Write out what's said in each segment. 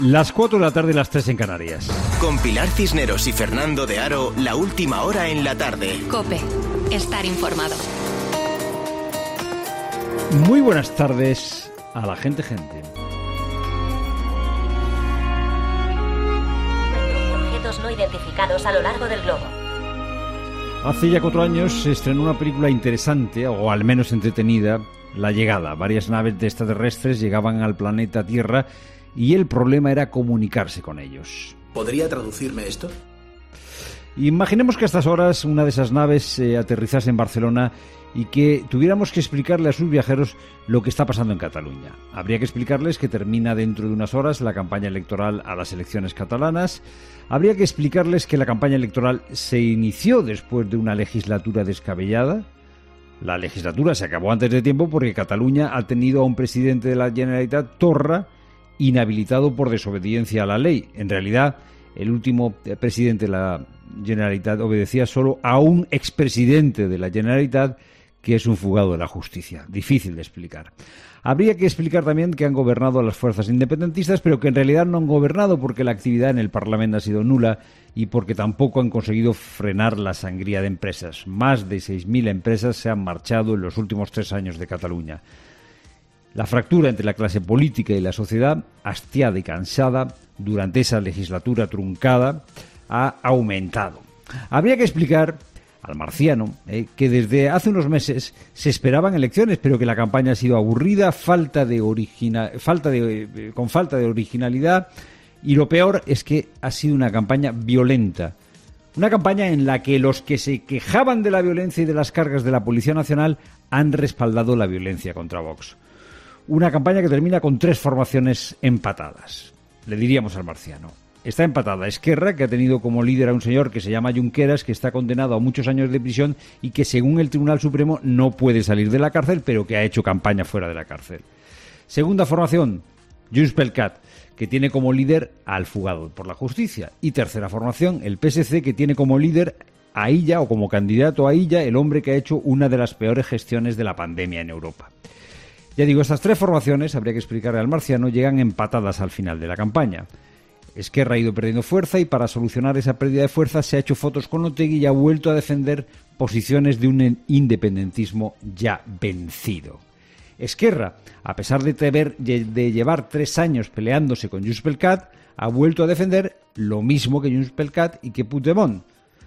Las 4 de la tarde, las 3 en Canarias. Con Pilar Cisneros y Fernando de Aro, la última hora en la tarde. COPE. Estar informado. Muy buenas tardes a la gente. Objetos no identificados a lo largo del globo. Hace ya 4 años se estrenó una película interesante, o al menos entretenida, La Llegada. Varias naves de extraterrestres llegaban al planeta Tierra y el problema era comunicarse con ellos. ¿Podría traducirme esto? Imaginemos que a estas horas una de esas naves aterrizase en Barcelona y que tuviéramos que explicarle a sus viajeros lo que está pasando en Cataluña. Habría que explicarles que termina dentro de unas horas la campaña electoral a las elecciones catalanas. Habría que explicarles que la campaña electoral se inició después de una legislatura descabellada. La legislatura se acabó antes de tiempo porque Cataluña ha tenido a un presidente de la Generalitat, Torra, inhabilitado por desobediencia a la ley. En realidad, el último presidente de la Generalitat obedecía solo a un expresidente de la Generalitat, que es un fugado de la justicia. Difícil de explicar. Habría que explicar también que han gobernado las fuerzas independentistas, pero que en realidad no han gobernado porque la actividad en el Parlamento ha sido nula y porque tampoco han conseguido frenar la sangría de empresas. Más de 6.000 empresas se han marchado en los últimos 3 años de Cataluña. La fractura entre la clase política y la sociedad, hastiada y cansada, durante esa legislatura truncada, ha aumentado. Habría que explicar al marciano que desde hace unos meses se esperaban elecciones, pero que la campaña ha sido aburrida, con falta de originalidad, y lo peor es que ha sido una campaña violenta. Una campaña en la que los que se quejaban de la violencia y de las cargas de la Policía Nacional han respaldado la violencia contra Vox. Una campaña que termina con 3 formaciones empatadas. Le diríamos al marciano. Está empatada Esquerra, que ha tenido como líder a un señor que se llama Junqueras, que está condenado a muchos años de prisión y que según el Tribunal Supremo no puede salir de la cárcel, pero que ha hecho campaña fuera de la cárcel. Segunda formación, Junts pel Cat, que tiene como líder al fugado por la justicia. Y tercera formación, el PSC, que tiene como líder a Illa, o como candidato a Illa, el hombre que ha hecho una de las peores gestiones de la pandemia en Europa. Ya digo, estas 3 formaciones, habría que explicarle al marciano, llegan empatadas al final de la campaña. Esquerra ha ido perdiendo fuerza y para solucionar esa pérdida de fuerza se ha hecho fotos con Otegi y ha vuelto a defender posiciones de un independentismo ya vencido. Esquerra, a pesar de llevar 3 años peleándose con Junts pel Cat, ha vuelto a defender lo mismo que Junts pel Cat y que Puigdemont.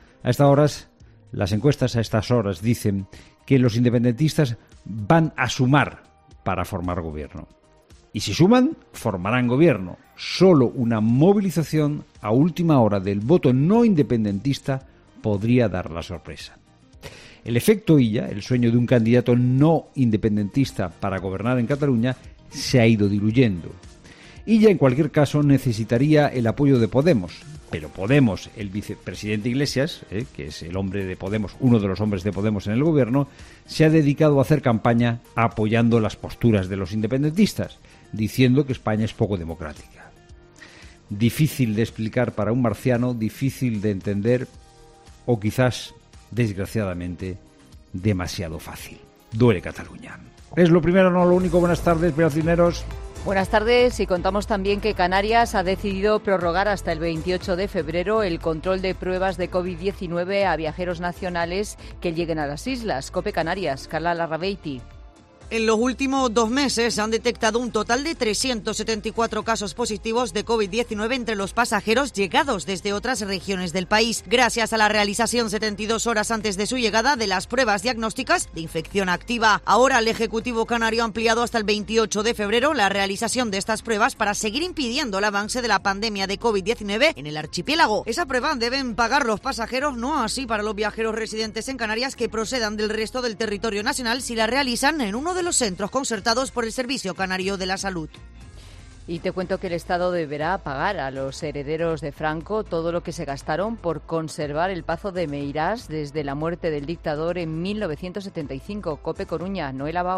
Las encuestas a estas horas dicen que los independentistas van a sumar para formar gobierno. Y si suman, formarán gobierno. Solo una movilización a última hora del voto no independentista podría dar la sorpresa. El efecto Illa, el sueño de un candidato no independentista para gobernar en Cataluña, se ha ido diluyendo. Illa, en cualquier caso, necesitaría el apoyo de Podemos. Pero Podemos, el vicepresidente Iglesias, que es el hombre de Podemos, uno de los hombres de Podemos en el gobierno, se ha dedicado a hacer campaña apoyando las posturas de los independentistas, diciendo que España es poco democrática. Difícil de explicar para un marciano, difícil de entender o quizás, desgraciadamente, demasiado fácil. Duele Cataluña. Es lo primero, no lo único. Buenas tardes, Pilar Cisneros. Buenas tardes, y contamos también que Canarias ha decidido prorrogar hasta el 28 de febrero el control de pruebas de COVID-19 a viajeros nacionales que lleguen a las islas. COPE Canarias, Carla Larrabeiti. En los últimos 2 meses se han detectado un total de 374 casos positivos de COVID-19 entre los pasajeros llegados desde otras regiones del país, gracias a la realización 72 horas antes de su llegada de las pruebas diagnósticas de infección activa. Ahora el Ejecutivo canario ha ampliado hasta el 28 de febrero la realización de estas pruebas para seguir impidiendo el avance de la pandemia de COVID-19 en el archipiélago. Esa prueba deben pagar los pasajeros, no así para los viajeros residentes en Canarias que procedan del resto del territorio nacional si la realizan en uno de los centros concertados por el Servicio Canario de la Salud. Y te cuento que el Estado deberá pagar a los herederos de Franco todo lo que se gastaron por conservar el Pazo de Meirás desde la muerte del dictador en 1975. COPE Coruña, Noel Abao.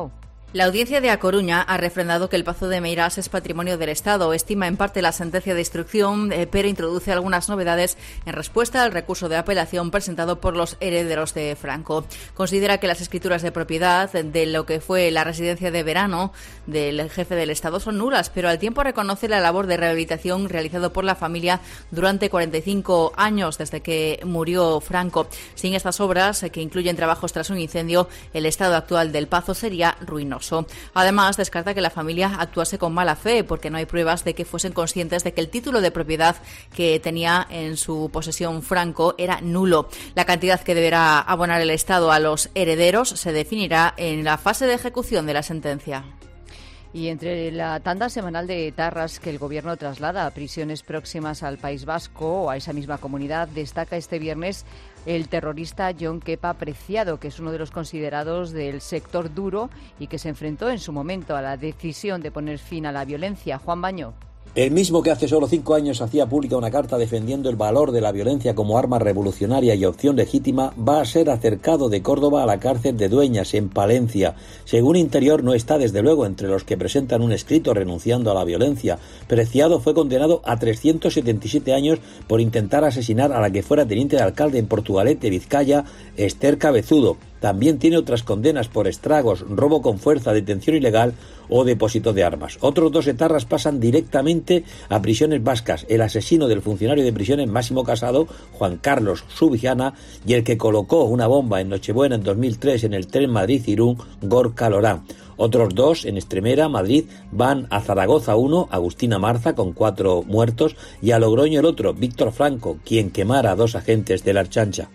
La audiencia de A Coruña ha refrendado que el Pazo de Meirás es patrimonio del Estado. Estima en parte la sentencia de instrucción, pero introduce algunas novedades en respuesta al recurso de apelación presentado por los herederos de Franco. Considera que las escrituras de propiedad de lo que fue la residencia de verano del jefe del Estado son nulas, pero al tiempo reconoce la labor de rehabilitación realizado por la familia durante 45 años desde que murió Franco. Sin estas obras, que incluyen trabajos tras un incendio, el estado actual del Pazo sería ruinoso. Además, descarta que la familia actuase con mala fe porque no hay pruebas de que fuesen conscientes de que el título de propiedad que tenía en su posesión Franco era nulo. La cantidad que deberá abonar el Estado a los herederos se definirá en la fase de ejecución de la sentencia. Y entre la tanda semanal de etarras que el Gobierno traslada a prisiones próximas al País Vasco o a esa misma comunidad, destaca este viernes el terrorista Jon Kepa Preciado, que es uno de los considerados del sector duro y que se enfrentó en su momento a la decisión de poner fin a la violencia. Juan Baño. El mismo que hace solo 5 años hacía pública una carta defendiendo el valor de la violencia como arma revolucionaria y opción legítima, va a ser acercado de Córdoba a la cárcel de Dueñas, en Palencia. Según Interior, no está desde luego entre los que presentan un escrito renunciando a la violencia. Preciado fue condenado a 377 años por intentar asesinar a la que fuera teniente de alcalde en Portugalete, Vizcaya, Esther Cabezudo. También tiene otras condenas por estragos, robo con fuerza, detención ilegal o depósito de armas. Otros 2 etarras pasan directamente a prisiones vascas: el asesino del funcionario de prisiones Máximo Casado, Juan Carlos Subijana, y el que colocó una bomba en Nochebuena en 2003 en el tren Madrid-Irún, Gorka Lorán. Otros 2 en Extremera, Madrid, van a Zaragoza 1, Agustina Marza, con 4 muertos, y a Logroño el otro, Víctor Franco, quien quemara a 2 agentes de la Archancha.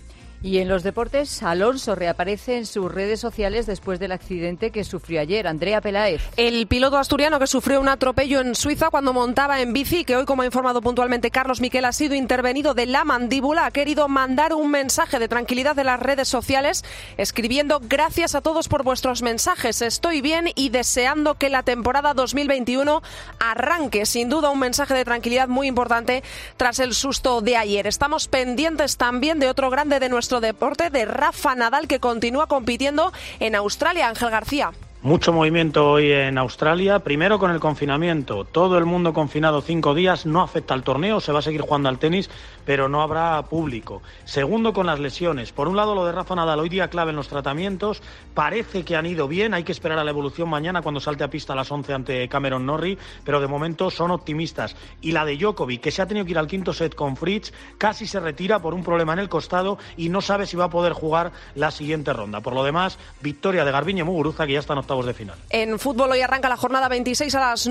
Y en los deportes, Alonso reaparece en sus redes sociales después del accidente que sufrió ayer. Andrea Peláez. El piloto asturiano que sufrió un atropello en Suiza cuando montaba en bici, que hoy, como ha informado puntualmente Carlos Miquel, ha sido intervenido de la mandíbula, ha querido mandar un mensaje de tranquilidad de las redes sociales, escribiendo: gracias a todos por vuestros mensajes, estoy bien y deseando que la temporada 2021 arranque. Sin duda un mensaje de tranquilidad muy importante tras el susto de ayer. Estamos pendientes también de otro grande de nuestro deporte, de Rafa Nadal, que continúa compitiendo en Australia. Ángel García. Mucho movimiento hoy en Australia, primero con el confinamiento, todo el mundo confinado 5 días, no afecta al torneo, se va a seguir jugando al tenis, pero no habrá público. Segundo, con las lesiones, por un lado lo de Rafa Nadal, hoy día clave en los tratamientos, parece que han ido bien, hay que esperar a la evolución mañana cuando salte a pista a las 11 ante Cameron Norrie, pero de momento son optimistas. Y la de Djokovic, que se ha tenido que ir al 5.º set con Fritz, casi se retira por un problema en el costado y no sabe si va a poder jugar la siguiente ronda. Por lo demás, victoria de Garbiñe Muguruza, que ya está en octavos de final. En fútbol hoy arranca la jornada 23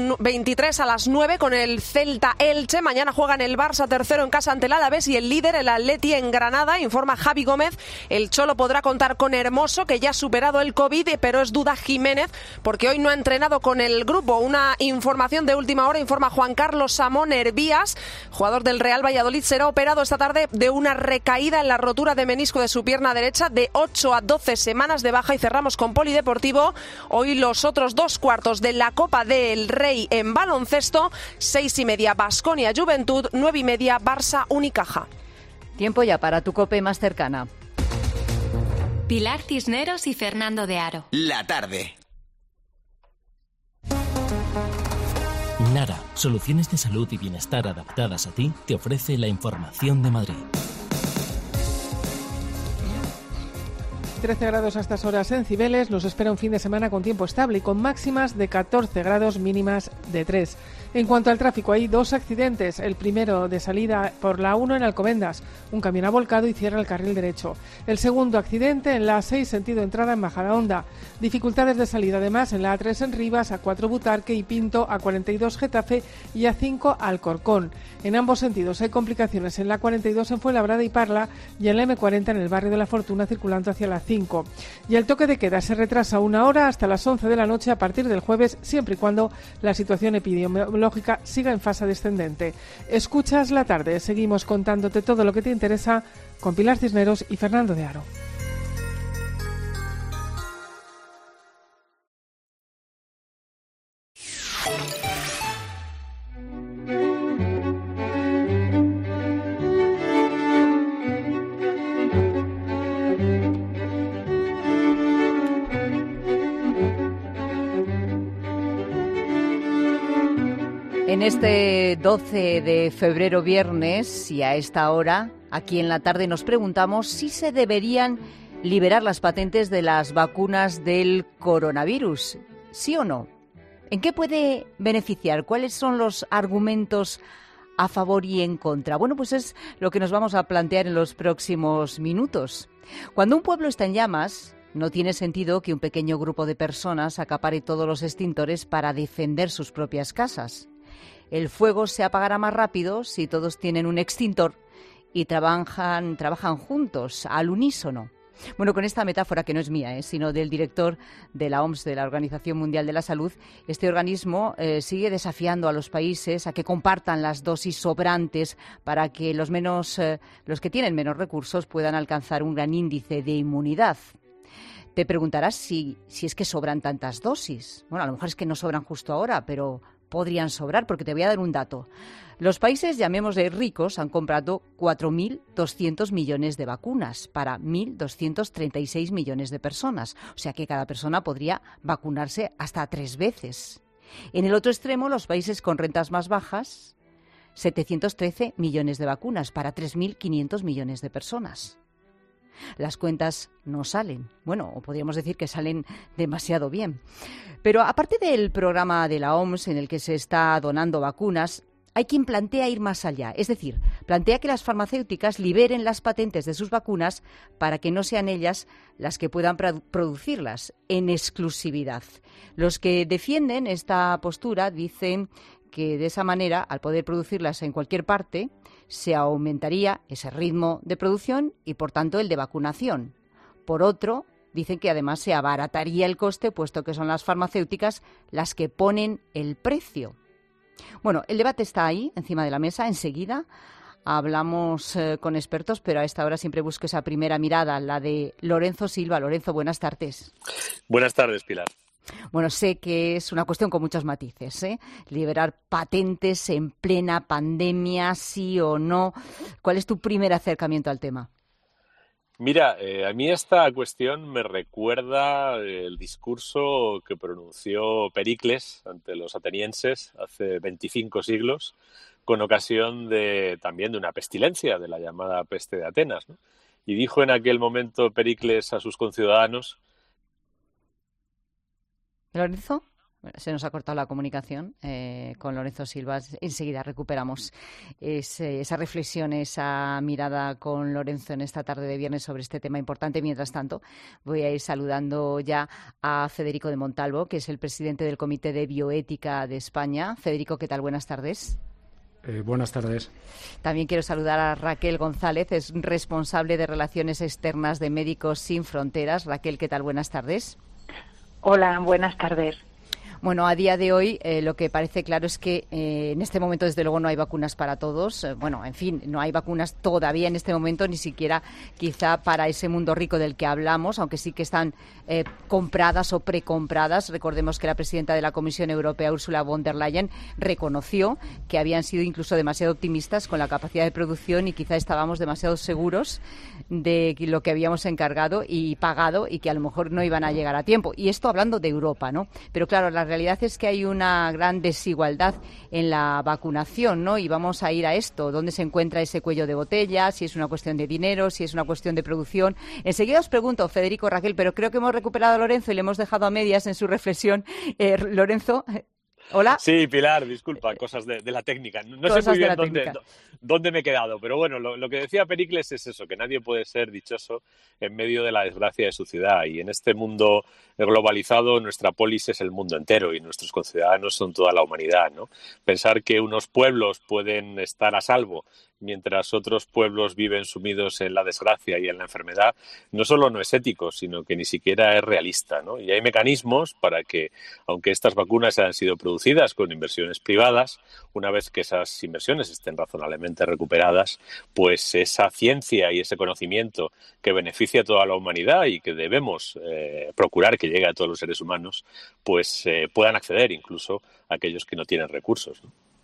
a las 9 con el Celta Elche. Mañana juegan el Barça tercero en casa ante el Alavés y el líder, el Atleti, en Granada. Informa Javi Gómez. El Cholo podrá contar con Hermoso, que ya ha superado el COVID, pero es duda Jiménez porque hoy no ha entrenado con el grupo. Una información de última hora, informa Juan Carlos Samón Hervías, jugador del Real Valladolid, será operado esta tarde de una recaída en la rotura de menisco de su pierna derecha, de 8 a 12 semanas de baja. Y cerramos con Polideportivo. Hoy los otros 2 cuartos de la Copa del Rey en baloncesto: 6:30 Baskonia Juventud, 9:30 Barça Unicaja. Tiempo ya para tu COPE más cercana. Pilar Cisneros y Fernando de Aro. La tarde. Nara, soluciones de salud y bienestar adaptadas a ti, te ofrece la información de Madrid. 13 grados a estas horas en Cibeles. Nos espera un fin de semana con tiempo estable y con máximas de 14 grados, mínimas de 3. En cuanto al tráfico, hay 2 accidentes. El primero de salida por la 1 en Alcobendas. Un camión ha volcado y cierra el carril derecho. El segundo accidente en la 6, sentido entrada en Majadahonda. Dificultades de salida además en la A3 en Rivas, A4 Butarque y Pinto, A42 Getafe y A5 Alcorcón. En ambos sentidos hay complicaciones en la 42 en Fuenlabrada y Parla y en la M40 en el barrio de la Fortuna, circulando hacia la 5. Y el toque de queda se retrasa 1 hora hasta las 11 de la noche a partir del jueves, siempre y cuando la situación epidemiológica siga en fase descendente. Escuchas la tarde, seguimos contándote todo lo que te interesa con Pilar Cisneros y Fernando de Aro. En este 12 de febrero, viernes, y a esta hora, aquí en la tarde, nos preguntamos si se deberían liberar las patentes de las vacunas del coronavirus. ¿Sí o no? ¿En qué puede beneficiar? ¿Cuáles son los argumentos a favor y en contra? Bueno, pues es lo que nos vamos a plantear en los próximos minutos. Cuando un pueblo está en llamas, no tiene sentido que un pequeño grupo de personas acapare todos los extintores para defender sus propias casas. El fuego se apagará más rápido si todos tienen un extintor y trabajan juntos, al unísono. Bueno, con esta metáfora, que no es mía, sino del director de la OMS, de la Organización Mundial de la Salud, este organismo sigue desafiando a los países a que compartan las dosis sobrantes para que los que tienen menos recursos puedan alcanzar un gran índice de inmunidad. Te preguntarás si es que sobran tantas dosis. Bueno, a lo mejor es que no sobran justo ahora, pero podrían sobrar, porque te voy a dar un dato. Los países, llamémosle ricos, han comprado 4.200 millones de vacunas para 1.236 millones de personas. O sea que cada persona podría vacunarse hasta 3 veces. En el otro extremo, los países con rentas más bajas, 713 millones de vacunas para 3.500 millones de personas. Las cuentas no salen. Bueno, o podríamos decir que salen demasiado bien. Pero aparte del programa de la OMS en el que se está donando vacunas, hay quien plantea ir más allá. Es decir, plantea que las farmacéuticas liberen las patentes de sus vacunas para que no sean ellas las que puedan producirlas en exclusividad. Los que defienden esta postura dicen que de esa manera, al poder producirlas en cualquier parte, se aumentaría ese ritmo de producción y, por tanto, el de vacunación. Por otro, dicen que además se abarataría el coste, puesto que son las farmacéuticas las que ponen el precio. Bueno, el debate está ahí, encima de la mesa. Enseguida hablamos con expertos, pero a esta hora siempre busco esa primera mirada, la de Lorenzo Silva. Lorenzo, buenas tardes. Buenas tardes, Pilar. Bueno, sé que es una cuestión con muchos matices, liberar patentes en plena pandemia, sí o no. ¿Cuál es tu primer acercamiento al tema? Mira, a mí esta cuestión me recuerda el discurso que pronunció Pericles ante los atenienses hace 25 siglos, con ocasión también de una pestilencia, de la llamada peste de Atenas, ¿no? Y dijo en aquel momento Pericles a sus conciudadanos... ¿Lorenzo? Bueno, se nos ha cortado la comunicación con Lorenzo Silva. Enseguida recuperamos esa reflexión, esa mirada con Lorenzo en esta tarde de viernes sobre este tema importante. Mientras tanto, voy a ir saludando ya a Federico de Montalvo, que es el presidente del Comité de Bioética de España. Federico, ¿qué tal? Buenas tardes. Buenas tardes. También quiero saludar a Raquel González, es responsable de Relaciones Externas de Médicos Sin Fronteras. Raquel, ¿qué tal? Buenas tardes. Hola, buenas tardes. Bueno, a día de hoy lo que parece claro es que en este momento, desde luego, no hay vacunas para todos. Bueno, en fin, no hay vacunas todavía en este momento, ni siquiera quizá para ese mundo rico del que hablamos, aunque sí que están compradas o precompradas. Recordemos que la presidenta de la Comisión Europea, Ursula von der Leyen, reconoció que habían sido incluso demasiado optimistas con la capacidad de producción y quizá estábamos demasiado seguros de lo que habíamos encargado y pagado y que a lo mejor no iban a llegar a tiempo. Y esto hablando de Europa, ¿no? Pero claro, la realidad es que hay una gran desigualdad en la vacunación, ¿no? Y vamos a ir a esto, ¿dónde se encuentra ese cuello de botella? Si es una cuestión de dinero, si es una cuestión de producción. Enseguida os pregunto, Federico, Raquel, pero creo que hemos recuperado a Lorenzo y le hemos dejado a medias en su reflexión. Lorenzo, hola. Sí, Pilar, disculpa, cosas de la técnica. No sé muy bien dónde me he quedado, pero bueno, lo que decía Pericles es eso, que nadie puede ser dichoso en medio de la desgracia de su ciudad. Y en este mundo globalizado, nuestra polis es el mundo entero y nuestros conciudadanos son toda la humanidad, ¿no? Pensar que unos pueblos pueden estar a salvo mientras otros pueblos viven sumidos en la desgracia y en la enfermedad, no solo no es ético, sino que ni siquiera es realista, ¿no? Y hay mecanismos para que, aunque estas vacunas hayan sido producidas con inversiones privadas, una vez que esas inversiones estén razonablemente recuperadas, pues esa ciencia y ese conocimiento que beneficia a toda la humanidad y que debemos procurar que llegue a todos los seres humanos, pues puedan acceder incluso a aquellos que no tienen recursos, ¿no?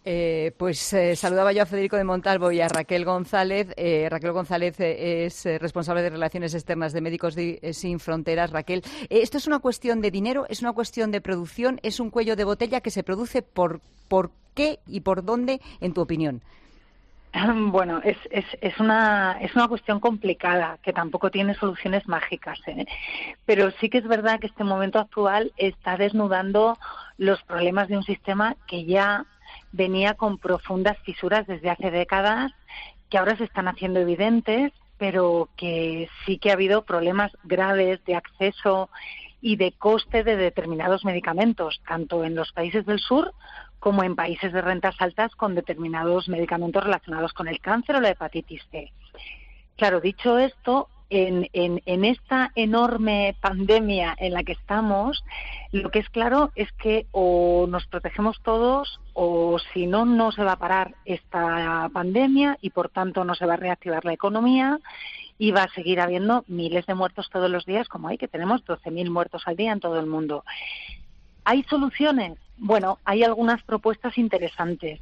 Saludaba yo a Federico de Montalvo y a Raquel González. Raquel González es responsable de Relaciones Externas de Médicos Sin Fronteras. Raquel, ¿esto es una cuestión de dinero? ¿Es una cuestión de producción? ¿Es un cuello de botella que se produce por qué y por dónde, en tu opinión? Bueno, es una cuestión complicada que tampoco tiene soluciones mágicas, ¿eh? Pero sí que es verdad que este momento actual está desnudando los problemas de un sistema que ya venía con profundas fisuras desde hace décadas, que ahora se están haciendo evidentes, pero que sí que ha habido problemas graves de acceso y de coste de determinados medicamentos, tanto en los países del sur como en países de rentas altas con determinados medicamentos relacionados con el cáncer o la hepatitis C. Claro, dicho esto, en esta enorme pandemia en la que estamos, lo que es claro es que o nos protegemos todos o si no, no se va a parar esta pandemia y por tanto no se va a reactivar la economía y va a seguir habiendo miles de muertos todos los días, como hay, que tenemos 12.000 muertos al día en todo el mundo. ¿Hay soluciones? Bueno, hay algunas propuestas interesantes,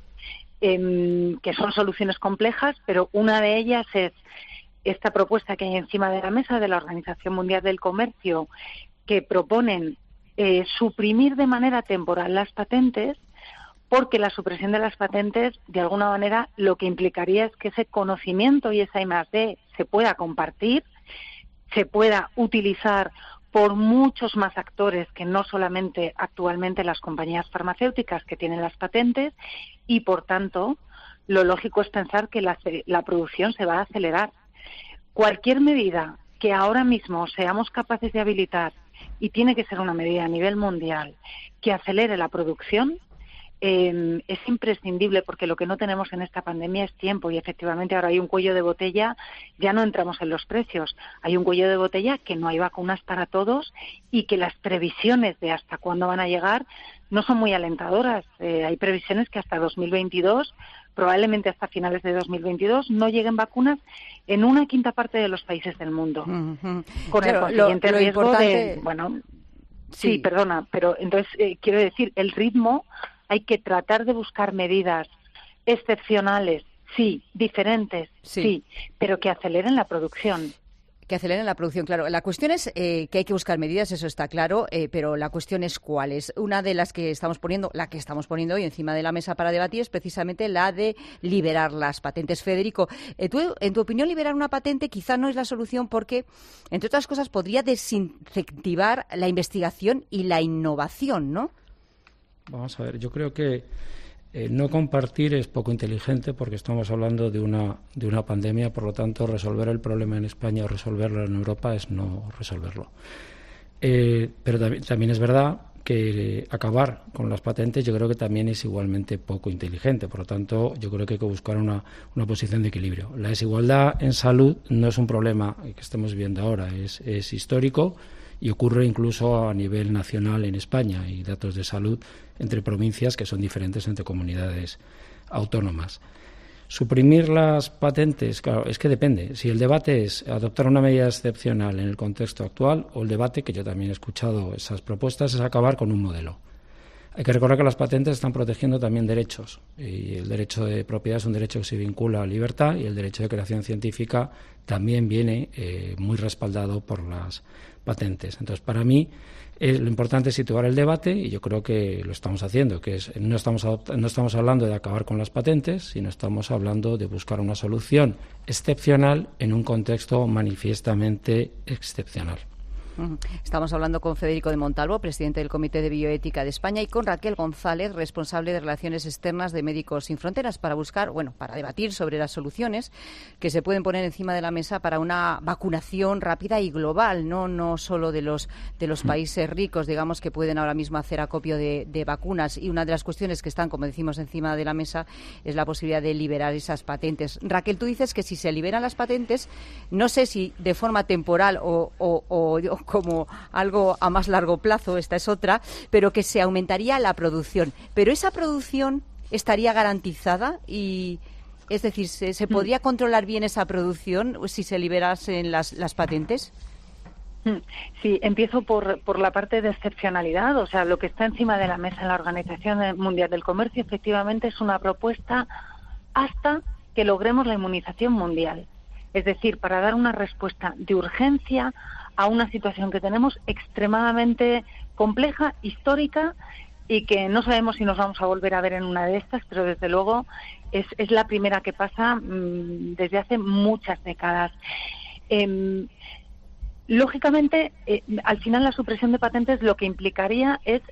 que son soluciones complejas, pero una de ellas es esta propuesta que hay encima de la mesa de la Organización Mundial del Comercio, que proponen suprimir de manera temporal las patentes, porque la supresión de las patentes, de alguna manera, lo que implicaría es que ese conocimiento y esa I+D se pueda compartir, se pueda utilizar por muchos más actores que no solamente actualmente las compañías farmacéuticas que tienen las patentes, y por tanto lo lógico es pensar que la producción se va a acelerar. Cualquier medida que ahora mismo seamos capaces de habilitar, y tiene que ser una medida a nivel mundial, que acelere la producción, es imprescindible, porque lo que no tenemos en esta pandemia es tiempo, y efectivamente ahora hay un cuello de botella. Ya no entramos en los precios, hay un cuello de botella que no hay vacunas para todos y que las previsiones de hasta cuándo van a llegar no son muy alentadoras. Hay previsiones que hasta 2022, probablemente hasta finales de 2022, no lleguen vacunas en una quinta parte de los países del mundo, con el consiguiente riesgo de... Bueno, sí, perdona, pero entonces quiero decir, el ritmo, hay que tratar de buscar medidas excepcionales, sí, diferentes, sí, pero que aceleren la producción. Que aceleren la producción, claro. La cuestión es que hay que buscar medidas, eso está claro, pero la cuestión es cuáles. Una de las que estamos poniendo, la que estamos poniendo hoy encima de la mesa para debatir, es precisamente la de liberar las patentes. Federico, tú, en tu opinión, liberar una patente quizá no es la solución porque, entre otras cosas, podría desincentivar la investigación y la innovación, ¿no? Vamos a ver, yo creo que no compartir es poco inteligente, porque estamos hablando de una pandemia, por lo tanto resolver el problema en España o resolverlo en Europa es no resolverlo. Pero también es verdad que acabar con las patentes yo creo que también es igualmente poco inteligente, por lo tanto yo creo que hay que buscar una posición de equilibrio. La desigualdad en salud no es un problema que estemos viendo ahora, es histórico y ocurre incluso a nivel nacional en España. Hay datos de salud entre provincias que son diferentes entre comunidades autónomas. Suprimir las patentes, claro, es que depende. Si el debate es adoptar una medida excepcional en el contexto actual, o el debate, que yo también he escuchado esas propuestas, es acabar con un modelo. Hay que recordar que las patentes están protegiendo también derechos, y el derecho de propiedad es un derecho que se vincula a libertad, y el derecho de creación científica también viene muy respaldado por las patentes. Entonces, para mí, lo importante es situar el debate, y yo creo que lo estamos haciendo, que es, no estamos hablando de acabar con las patentes, sino estamos hablando de buscar una solución excepcional en un contexto manifiestamente excepcional. Estamos hablando con Federico de Montalvo, presidente del Comité de Bioética de España, y con Raquel González, responsable de Relaciones Externas de Médicos Sin Fronteras, para debatir sobre las soluciones que se pueden poner encima de la mesa para una vacunación rápida y global, no solo de los países ricos, digamos, que pueden ahora mismo hacer acopio de vacunas. Y una de las cuestiones que están, como decimos, encima de la mesa es la posibilidad de liberar esas patentes. Raquel, tú dices que si se liberan las patentes, no sé si de forma temporal o como algo a más largo plazo, esta es otra, pero que se aumentaría la producción. Pero esa producción estaría garantizada, y es decir, ¿se podría controlar bien esa producción si se liberasen las patentes? Sí, empiezo por la parte de excepcionalidad, o sea, lo que está encima de la mesa en la Organización Mundial del Comercio efectivamente es una propuesta hasta que logremos la inmunización mundial. Es decir, para dar una respuesta de urgencia a una situación que tenemos extremadamente compleja, histórica, y que no sabemos si nos vamos a volver a ver en una de estas, pero desde luego es la primera que pasa desde hace muchas décadas. Lógicamente, al final la supresión de patentes lo que implicaría es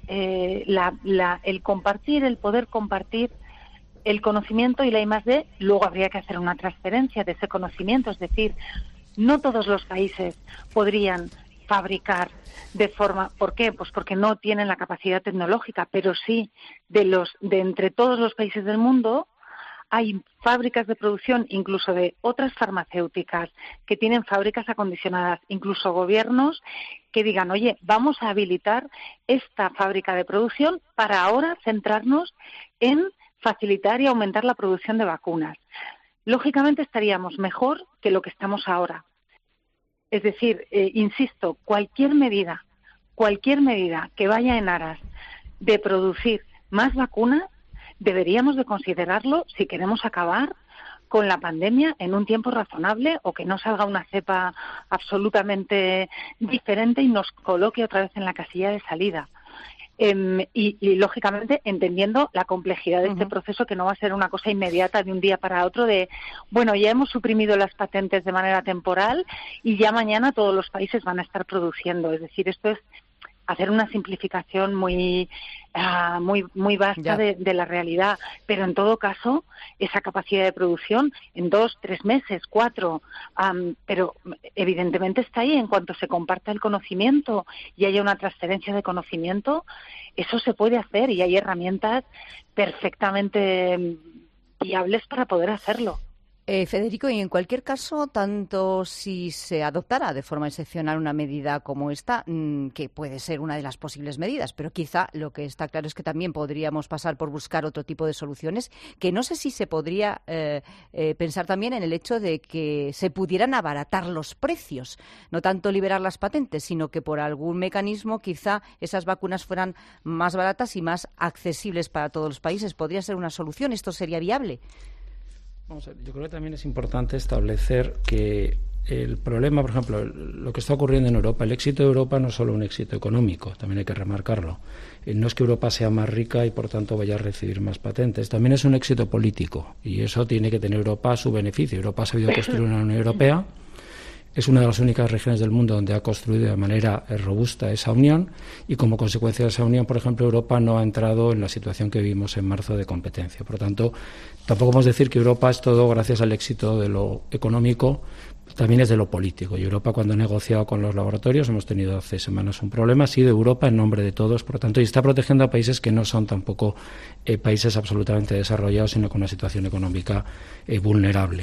el compartir, el poder compartir el conocimiento y la I+D. Luego habría que hacer una transferencia de ese conocimiento, es decir, no todos los países podrían fabricar de forma... ¿Por qué? Pues porque no tienen la capacidad tecnológica, pero sí de entre todos los países del mundo hay fábricas de producción, incluso de otras farmacéuticas, que tienen fábricas acondicionadas, incluso gobiernos que digan, oye, vamos a habilitar esta fábrica de producción para ahora centrarnos en facilitar y aumentar la producción de vacunas. Lógicamente estaríamos mejor que lo que estamos ahora. Es decir, insisto, cualquier medida que vaya en aras de producir más vacunas, deberíamos de considerarlo si queremos acabar con la pandemia en un tiempo razonable o que no salga una cepa absolutamente diferente y nos coloque otra vez en la casilla de salida. Y lógicamente entendiendo la complejidad de este proceso, que no va a ser una cosa inmediata de un día para otro de, bueno, ya hemos suprimido las patentes de manera temporal y ya mañana todos los países van a estar produciendo. Es decir, esto es hacer una simplificación muy vasta de la realidad, pero en todo caso esa capacidad de producción en 2, 3 meses, 4, pero evidentemente está ahí. En cuanto se comparta el conocimiento y haya una transferencia de conocimiento, eso se puede hacer y hay herramientas perfectamente viables para poder hacerlo. Federico, y en cualquier caso, tanto si se adoptara de forma excepcional una medida como esta, que puede ser una de las posibles medidas, pero quizá lo que está claro es que también podríamos pasar por buscar otro tipo de soluciones, que no sé si se podría pensar también en el hecho de que se pudieran abaratar los precios, no tanto liberar las patentes, sino que por algún mecanismo quizá esas vacunas fueran más baratas y más accesibles para todos los países. ¿Podría ser una solución? ¿Esto sería viable? Vamos a ver, yo creo que también es importante establecer que el problema, por ejemplo, lo que está ocurriendo en Europa, el éxito de Europa no es solo un éxito económico, también hay que remarcarlo. No es que Europa sea más rica y por tanto vaya a recibir más patentes, también es un éxito político y eso tiene que tener Europa a su beneficio. Europa ha sabido construir una Unión Europea, es una de las únicas regiones del mundo donde ha construido de manera robusta esa unión y como consecuencia de esa unión, por ejemplo, Europa no ha entrado en la situación que vimos en marzo de competencia. Por lo tanto, tampoco podemos decir que Europa es todo gracias al éxito de lo económico, también es de lo político. Y Europa, cuando ha negociado con los laboratorios, hemos tenido hace semanas un problema, ha sido Europa en nombre de todos, por lo tanto, y está protegiendo a países que no son tampoco países absolutamente desarrollados, sino con una situación económica vulnerable.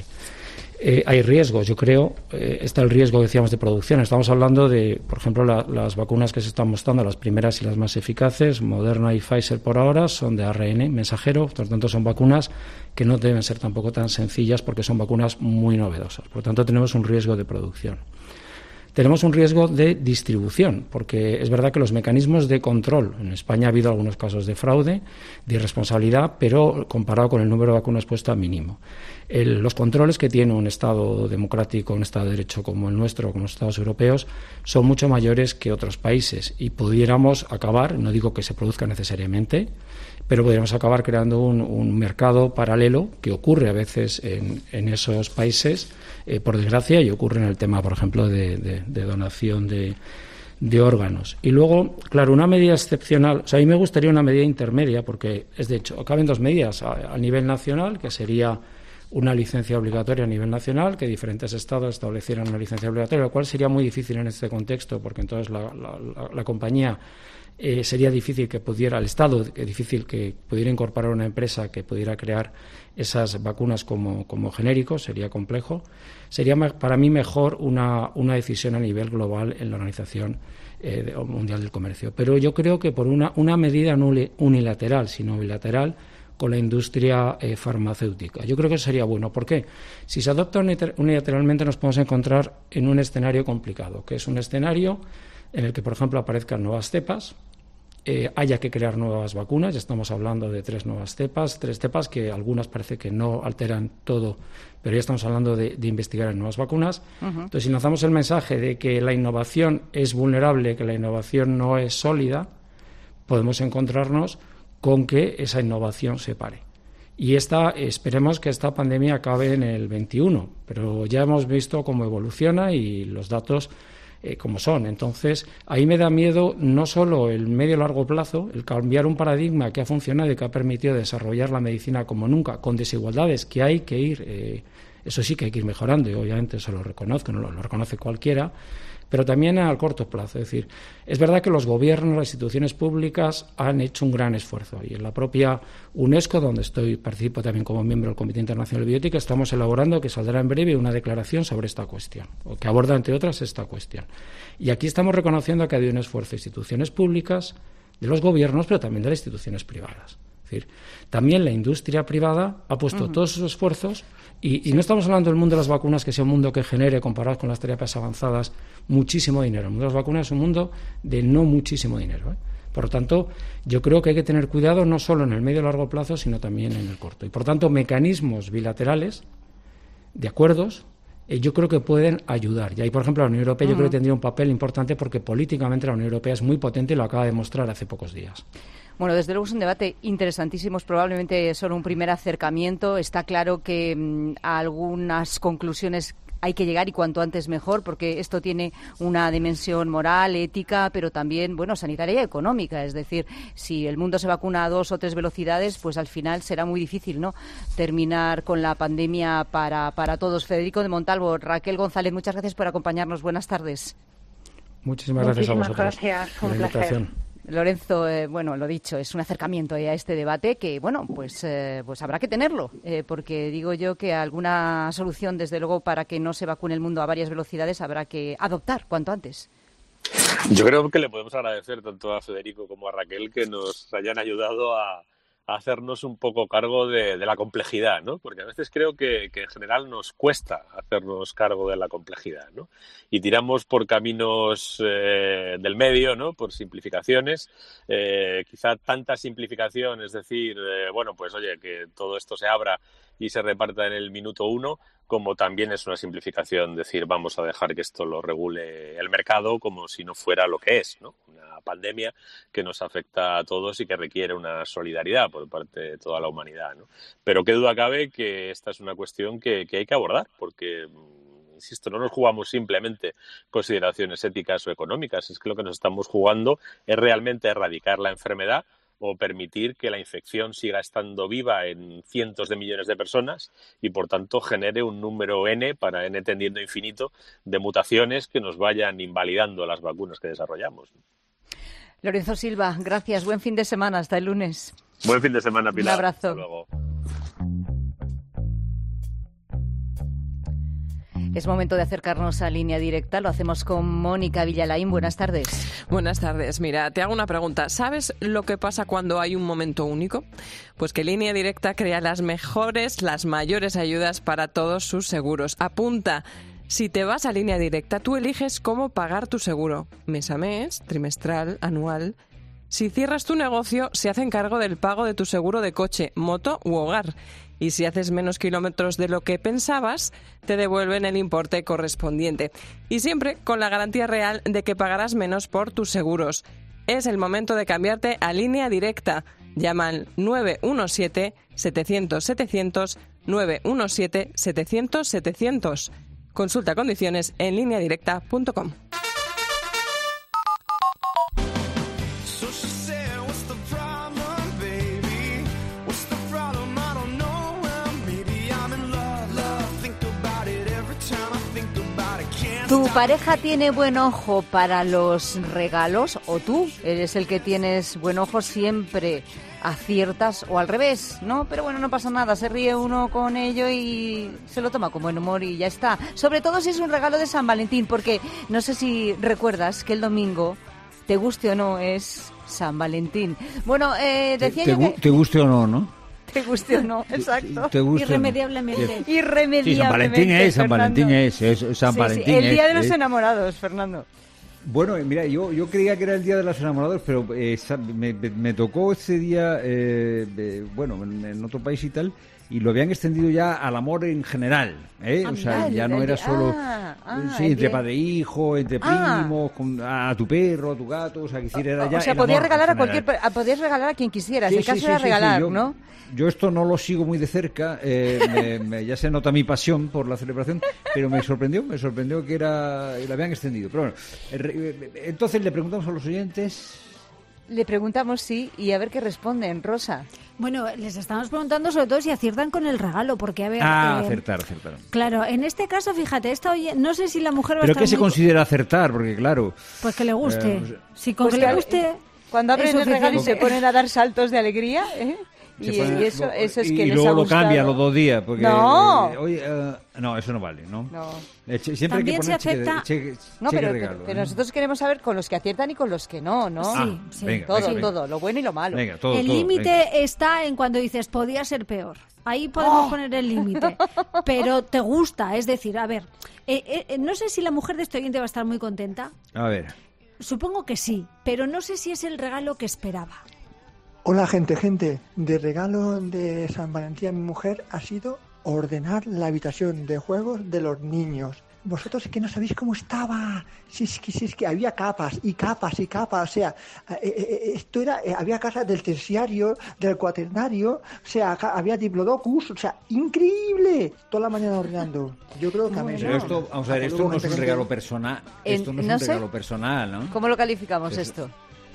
Hay riesgos, yo creo, está el riesgo que decíamos de producción. Estamos hablando de, por ejemplo, las vacunas que se están mostrando, las primeras y las más eficaces, Moderna y Pfizer por ahora, son de ARN mensajero, por lo tanto son vacunas que no deben ser tampoco tan sencillas porque son vacunas muy novedosas. Por lo tanto tenemos un riesgo de producción. Tenemos un riesgo de distribución, porque es verdad que los mecanismos de control, en España ha habido algunos casos de fraude, de irresponsabilidad, pero comparado con el número de vacunas puesto a mínimo. Los controles que tiene un Estado democrático, un Estado de Derecho como el nuestro, como los Estados europeos, son mucho mayores que otros países y pudiéramos acabar, no digo que se produzca necesariamente, pero podríamos acabar creando un mercado paralelo que ocurre a veces en esos países, por desgracia, y ocurre en el tema, por ejemplo, de donación de órganos. Y luego, claro, una medida excepcional, o sea, a mí me gustaría una medida intermedia, porque es de hecho, caben dos medidas a nivel nacional, que sería una licencia obligatoria a nivel nacional, que diferentes estados establecieran una licencia obligatoria, lo cual sería muy difícil en este contexto, porque entonces la compañía sería difícil que pudiera, el Estado, difícil que pudiera incorporar una empresa que pudiera crear esas vacunas como genéricos, sería complejo. Sería para mí mejor una decisión a nivel global en la Organización Mundial del Comercio. Pero yo creo que por una medida no unilateral, sino bilateral, con la industria farmacéutica. Yo creo que eso sería bueno. ¿Por qué? Si se adopta unilateralmente nos podemos encontrar en un escenario complicado, que es un escenario en el que, por ejemplo, aparezcan nuevas cepas, haya que crear nuevas vacunas. Ya estamos hablando de 3 cepas que algunas parece que no alteran todo, pero ya estamos hablando de investigar en nuevas vacunas. Entonces, si lanzamos el mensaje de que la innovación es vulnerable, que la innovación no es sólida, podemos encontrarnos con que esa innovación se pare. Y esperemos que esta pandemia acabe en el 21, pero ya hemos visto cómo evoluciona y los datos como son. Entonces, ahí me da miedo no solo el medio y largo plazo, el cambiar un paradigma que ha funcionado y que ha permitido desarrollar la medicina como nunca, con desigualdades que hay que ir, eso sí que hay que ir mejorando, y obviamente eso lo reconozco, no lo reconoce cualquiera, pero también a corto plazo. Es decir, es verdad que los gobiernos, las instituciones públicas han hecho un gran esfuerzo, y en la propia UNESCO, donde participo también como miembro del Comité Internacional de Bioética, estamos elaborando, que saldrá en breve, una declaración sobre esta cuestión, o que aborda, entre otras, esta cuestión. Y aquí estamos reconociendo que ha habido un esfuerzo de instituciones públicas, de los gobiernos, pero también de las instituciones privadas. Es decir, también la industria privada ha puesto todos sus esfuerzos, y no estamos hablando del mundo de las vacunas, que sea un mundo que genere, comparado con las terapias avanzadas, muchísimo dinero. El mundo de las vacunas es un mundo de no muchísimo dinero, Por lo tanto, yo creo que hay que tener cuidado no solo en el medio y largo plazo, sino también en el corto. Y, por tanto, mecanismos bilaterales de acuerdos, yo creo que pueden ayudar. Y ahí, por ejemplo, la Unión Europea yo creo que tendría un papel importante, porque políticamente la Unión Europea es muy potente y lo acaba de demostrar hace pocos días. Bueno, desde luego es un debate interesantísimo, es probablemente solo un primer acercamiento. Está claro que a algunas conclusiones hay que llegar, y cuanto antes mejor, porque esto tiene una dimensión moral, ética, pero también, sanitaria y económica. Es decir, si el mundo se vacuna a 2 o 3 velocidades, pues al final será muy difícil, ¿no?, terminar con la pandemia para todos. Federico de Montalvo, Raquel González, muchas gracias por acompañarnos. Buenas tardes. Muchísimas gracias a vosotros. Gracias, un placer. Lorenzo, lo dicho, es un acercamiento a este debate que, pues habrá que tenerlo, porque digo yo que alguna solución, desde luego, para que no se vacune el mundo a varias velocidades habrá que adoptar cuanto antes. Yo creo que le podemos agradecer tanto a Federico como a Raquel que nos hayan ayudado a hacernos un poco cargo de la complejidad, ¿no? Porque a veces creo que en general nos cuesta hacernos cargo de la complejidad, ¿no? Y tiramos por caminos del medio, ¿no? Por simplificaciones. Quizá tanta simplificación, es decir, que todo esto se abra y se reparta en el minuto 1, como también es una simplificación decir vamos a dejar que esto lo regule el mercado como si no fuera lo que es, ¿no? Una pandemia que nos afecta a todos y que requiere una solidaridad por parte de toda la humanidad, ¿no? Pero qué duda cabe que esta es una cuestión que hay que abordar, porque, insisto, no nos jugamos simplemente consideraciones éticas o económicas, es que lo que nos estamos jugando es realmente erradicar la enfermedad o permitir que la infección siga estando viva en cientos de millones de personas y, por tanto, genere un número N, para N tendiendo a infinito, de mutaciones que nos vayan invalidando las vacunas que desarrollamos. Lorenzo Silva, gracias. Buen fin de semana. Hasta el lunes. Buen fin de semana, Pilar. Un abrazo. Hasta luego. Es momento de acercarnos a Línea Directa. Lo hacemos con Mónica Villalain. Buenas tardes. Buenas tardes. Mira, te hago una pregunta. ¿Sabes lo que pasa cuando hay un momento único? Pues que Línea Directa crea las mayores ayudas para todos sus seguros. Apunta. Si te vas a Línea Directa, tú eliges cómo pagar tu seguro. Mes a mes, trimestral, anual. Si cierras tu negocio, se hacen cargo del pago de tu seguro de coche, moto u hogar. Y si haces menos kilómetros de lo que pensabas, te devuelven el importe correspondiente. Y siempre con la garantía real de que pagarás menos por tus seguros. Es el momento de cambiarte a Línea Directa. Llama al 917-700-700, 917-700-700. Consulta condiciones en lineadirecta.com. ¿Tu pareja tiene buen ojo para los regalos o tú eres el que tienes buen ojo, siempre aciertas o al revés, ¿no? Pero bueno, no pasa nada, se ríe uno con ello y se lo toma con buen humor y ya está. Sobre todo si es un regalo de San Valentín, porque no sé si recuerdas que el domingo, te guste o no, es San Valentín. Bueno, decía yo que... Te guste o no, ¿no? te guste o no, exacto. Te guste, irremediablemente. Sí, San Valentín es, San Valentín es, San Valentín el día de los enamorados, Fernando. Bueno, mira, yo creía que era el Día de los Enamorados, pero me tocó ese día, en otro país y tal, y lo habían extendido ya al amor en general, o sea, ya no era solo entre padre e hijo, entre primos, a tu perro, a tu gato, o sea, que era ya. O sea, podías regalar podías regalar a quien quisieras, el caso era regalar, ¿no? Yo esto no lo sigo muy de cerca, ya se nota mi pasión por la celebración, pero me sorprendió que lo habían extendido. Pero bueno, entonces le preguntamos a los oyentes. Le preguntamos sí, y a ver qué responden, Rosa. Bueno, les estamos preguntando sobre todo si aciertan con el regalo, porque a ver... acertar. Claro, en este caso, fíjate, no sé si la mujer va a ¿Pero estar qué se considera acertar? Porque claro... Pues que le guste. Si con que le guste... Cuando abren el regalo y se ponen a dar saltos de alegría, y eso es que y les luego ha lo gustado. cambia los 2 días. Porque, no. No, eso no vale, ¿no? Siempre también hay que poner se acepta... cheque regalo. Pero nosotros queremos saber con los que aciertan y con los que no, ¿no? Sí. Venga, todo, lo bueno y lo malo. Venga, todo, el límite está en cuando dices, podía ser peor. Ahí podemos poner el límite. Pero te gusta, es decir, a ver, no sé si la mujer de este oyente va a estar muy contenta. A ver. Supongo que sí, pero no sé si es el regalo que esperaba. Hola, gente. De regalo de San Valentín a mi mujer ha sido ordenar la habitación de juegos de los niños. Vosotros es que no sabéis cómo estaba. Si es que había capas y capas y capas. O sea, esto era, había casas del terciario, del cuaternario. O sea, había diplodocus. O sea, increíble. Toda la mañana ordenando. Yo creo que a mí. Pero esto, vamos a ver, esto no es un regalo personal. Esto no es un regalo personal, ¿no? ¿Cómo lo calificamos esto?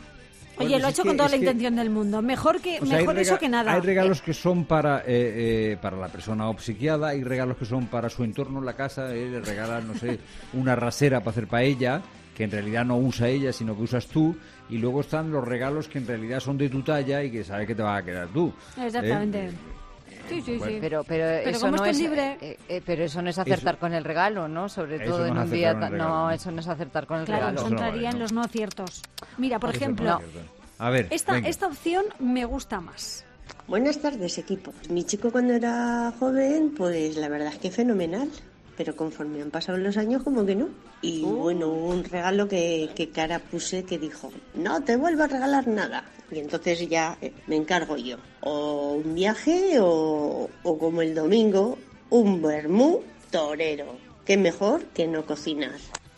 Oye, lo ha hecho con toda la intención del mundo. Mejor eso que nada. Hay regalos que son para la persona obsequiada, hay regalos que son para su entorno en la casa, le regalan, no sé, una rasera para hacer paella, que en realidad no usa ella, sino que usas tú, y luego están los regalos que en realidad son de tu talla y que sabes que te va a quedar tú. Exactamente. Sí. Pero eso como no es es libre. Pero eso no es acertar con el regalo, ¿no? Sobre todo en un día eso no es acertar con el regalo. Claro, entraría en los no aciertos. Mira, por ejemplo, a ver, esta opción me gusta más. Buenas tardes, equipo. Mi chico cuando era joven, pues la verdad es que fenomenal. Pero conforme han pasado los años, como que no. Y bueno, un regalo que cara puse que dijo, no te vuelvo a regalar nada. Y entonces ya me encargo yo. O un viaje o como el domingo, un vermú torero. Qué mejor que no cocinar.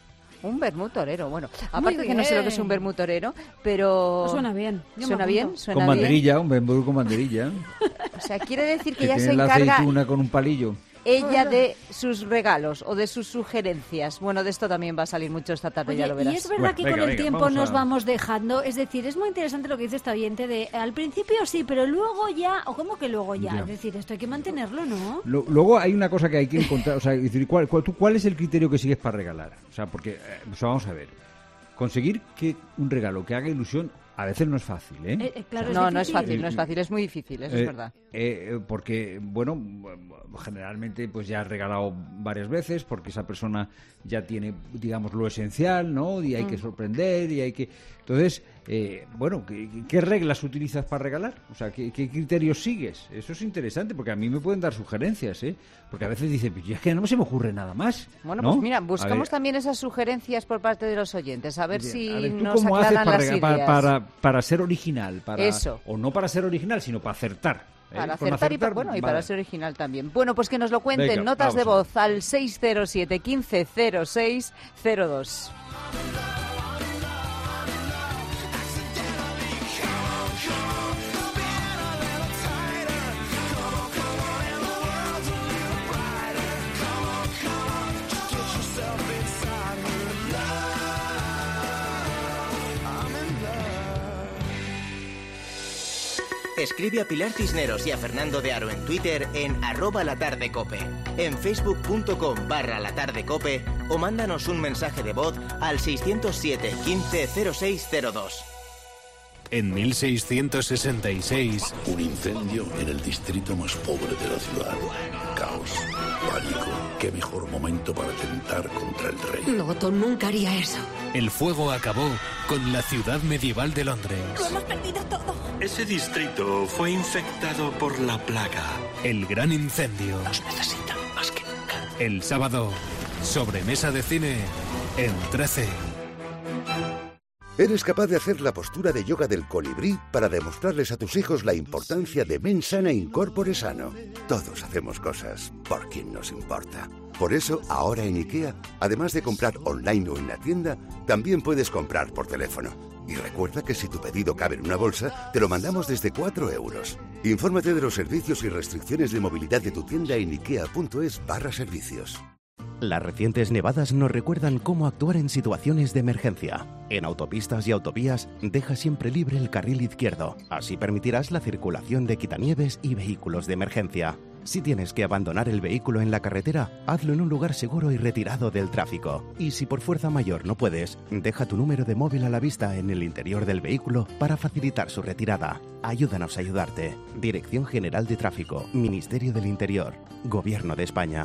Un vermú torero, bueno. Aparte que no sé lo que es un vermú torero, pero... Suena bien. ¿Suena bien? Con banderilla, un vermú con banderilla. O sea, quiere decir que ya tiene se la encarga... aceituna con un palillo. Ella de sus regalos o de sus sugerencias. Bueno, de esto también va a salir mucho esta tarde. Oye, ya lo verás. Y es verdad que con el tiempo nos vamos dejando. Es decir, es muy interesante lo que dice esta oyente de al principio sí, pero luego ya, o ¿cómo que luego ya? Es decir, esto hay que mantenerlo, ¿no? Luego hay una cosa que hay que encontrar, o sea, es decir, ¿cuál es el criterio que sigues para regalar? O sea, porque, vamos a ver, conseguir que un regalo que haga ilusión a veces no es fácil, ¿eh? Claro, no es fácil, es muy difícil, eso es verdad. Porque, bueno, generalmente pues ya has regalado varias veces, porque esa persona ya tiene, digamos, lo esencial, ¿no? Y hay que sorprender, y hay que... Entonces, bueno, ¿qué reglas utilizas para regalar? O sea, ¿qué criterios sigues? Eso es interesante, porque a mí me pueden dar sugerencias, ¿eh? Porque a veces dicen, pues es que no se me ocurre nada más. Bueno, ¿no? pues mira, buscamos también esas sugerencias por parte de los oyentes, a ver si ¿tú nos cómo aclaran las haces ideas. para ser original? Eso. O no para ser original, sino para acertar. Para acertar y para ser original también. Bueno, pues que nos lo cuenten. Venga, notas de voz al 607 15 06 02. Escribe a Pilar Cisneros y a Fernando de Aro en Twitter en @latardecope, en facebook.com/latardecope o mándanos un mensaje de voz al 607 15 06 02. En 1666... Un incendio en el distrito más pobre de la ciudad. Caos, pánico, qué mejor momento para atentar contra el rey. No, Tom nunca haría eso. El fuego acabó con la ciudad medieval de Londres. ¡Lo hemos perdido todo! Ese distrito fue infectado por la plaga. El gran incendio. Nos necesitan más que nunca. El sábado, sobremesa de cine en 13. ¿Eres capaz de hacer la postura de yoga del colibrí para demostrarles a tus hijos la importancia de Mens Sana in Corpore Sano? Todos hacemos cosas por quien nos importa. Por eso, ahora en IKEA, además de comprar online o en la tienda, también puedes comprar por teléfono. Y recuerda que si tu pedido cabe en una bolsa, te lo mandamos desde 4 euros. Infórmate de los servicios y restricciones de movilidad de tu tienda en ikea.es/servicios. Las recientes nevadas nos recuerdan cómo actuar en situaciones de emergencia. En autopistas y autovías, deja siempre libre el carril izquierdo. Así permitirás la circulación de quitanieves y vehículos de emergencia. Si tienes que abandonar el vehículo en la carretera, hazlo en un lugar seguro y retirado del tráfico. Y si por fuerza mayor no puedes, deja tu número de móvil a la vista en el interior del vehículo para facilitar su retirada. Ayúdanos a ayudarte. Dirección General de Tráfico, Ministerio del Interior, Gobierno de España.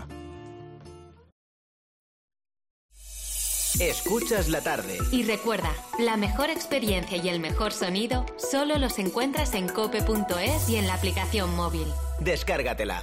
Escuchas la tarde. Y recuerda, la mejor experiencia y el mejor sonido solo los encuentras en cope.es y en la aplicación móvil. Descárgatela.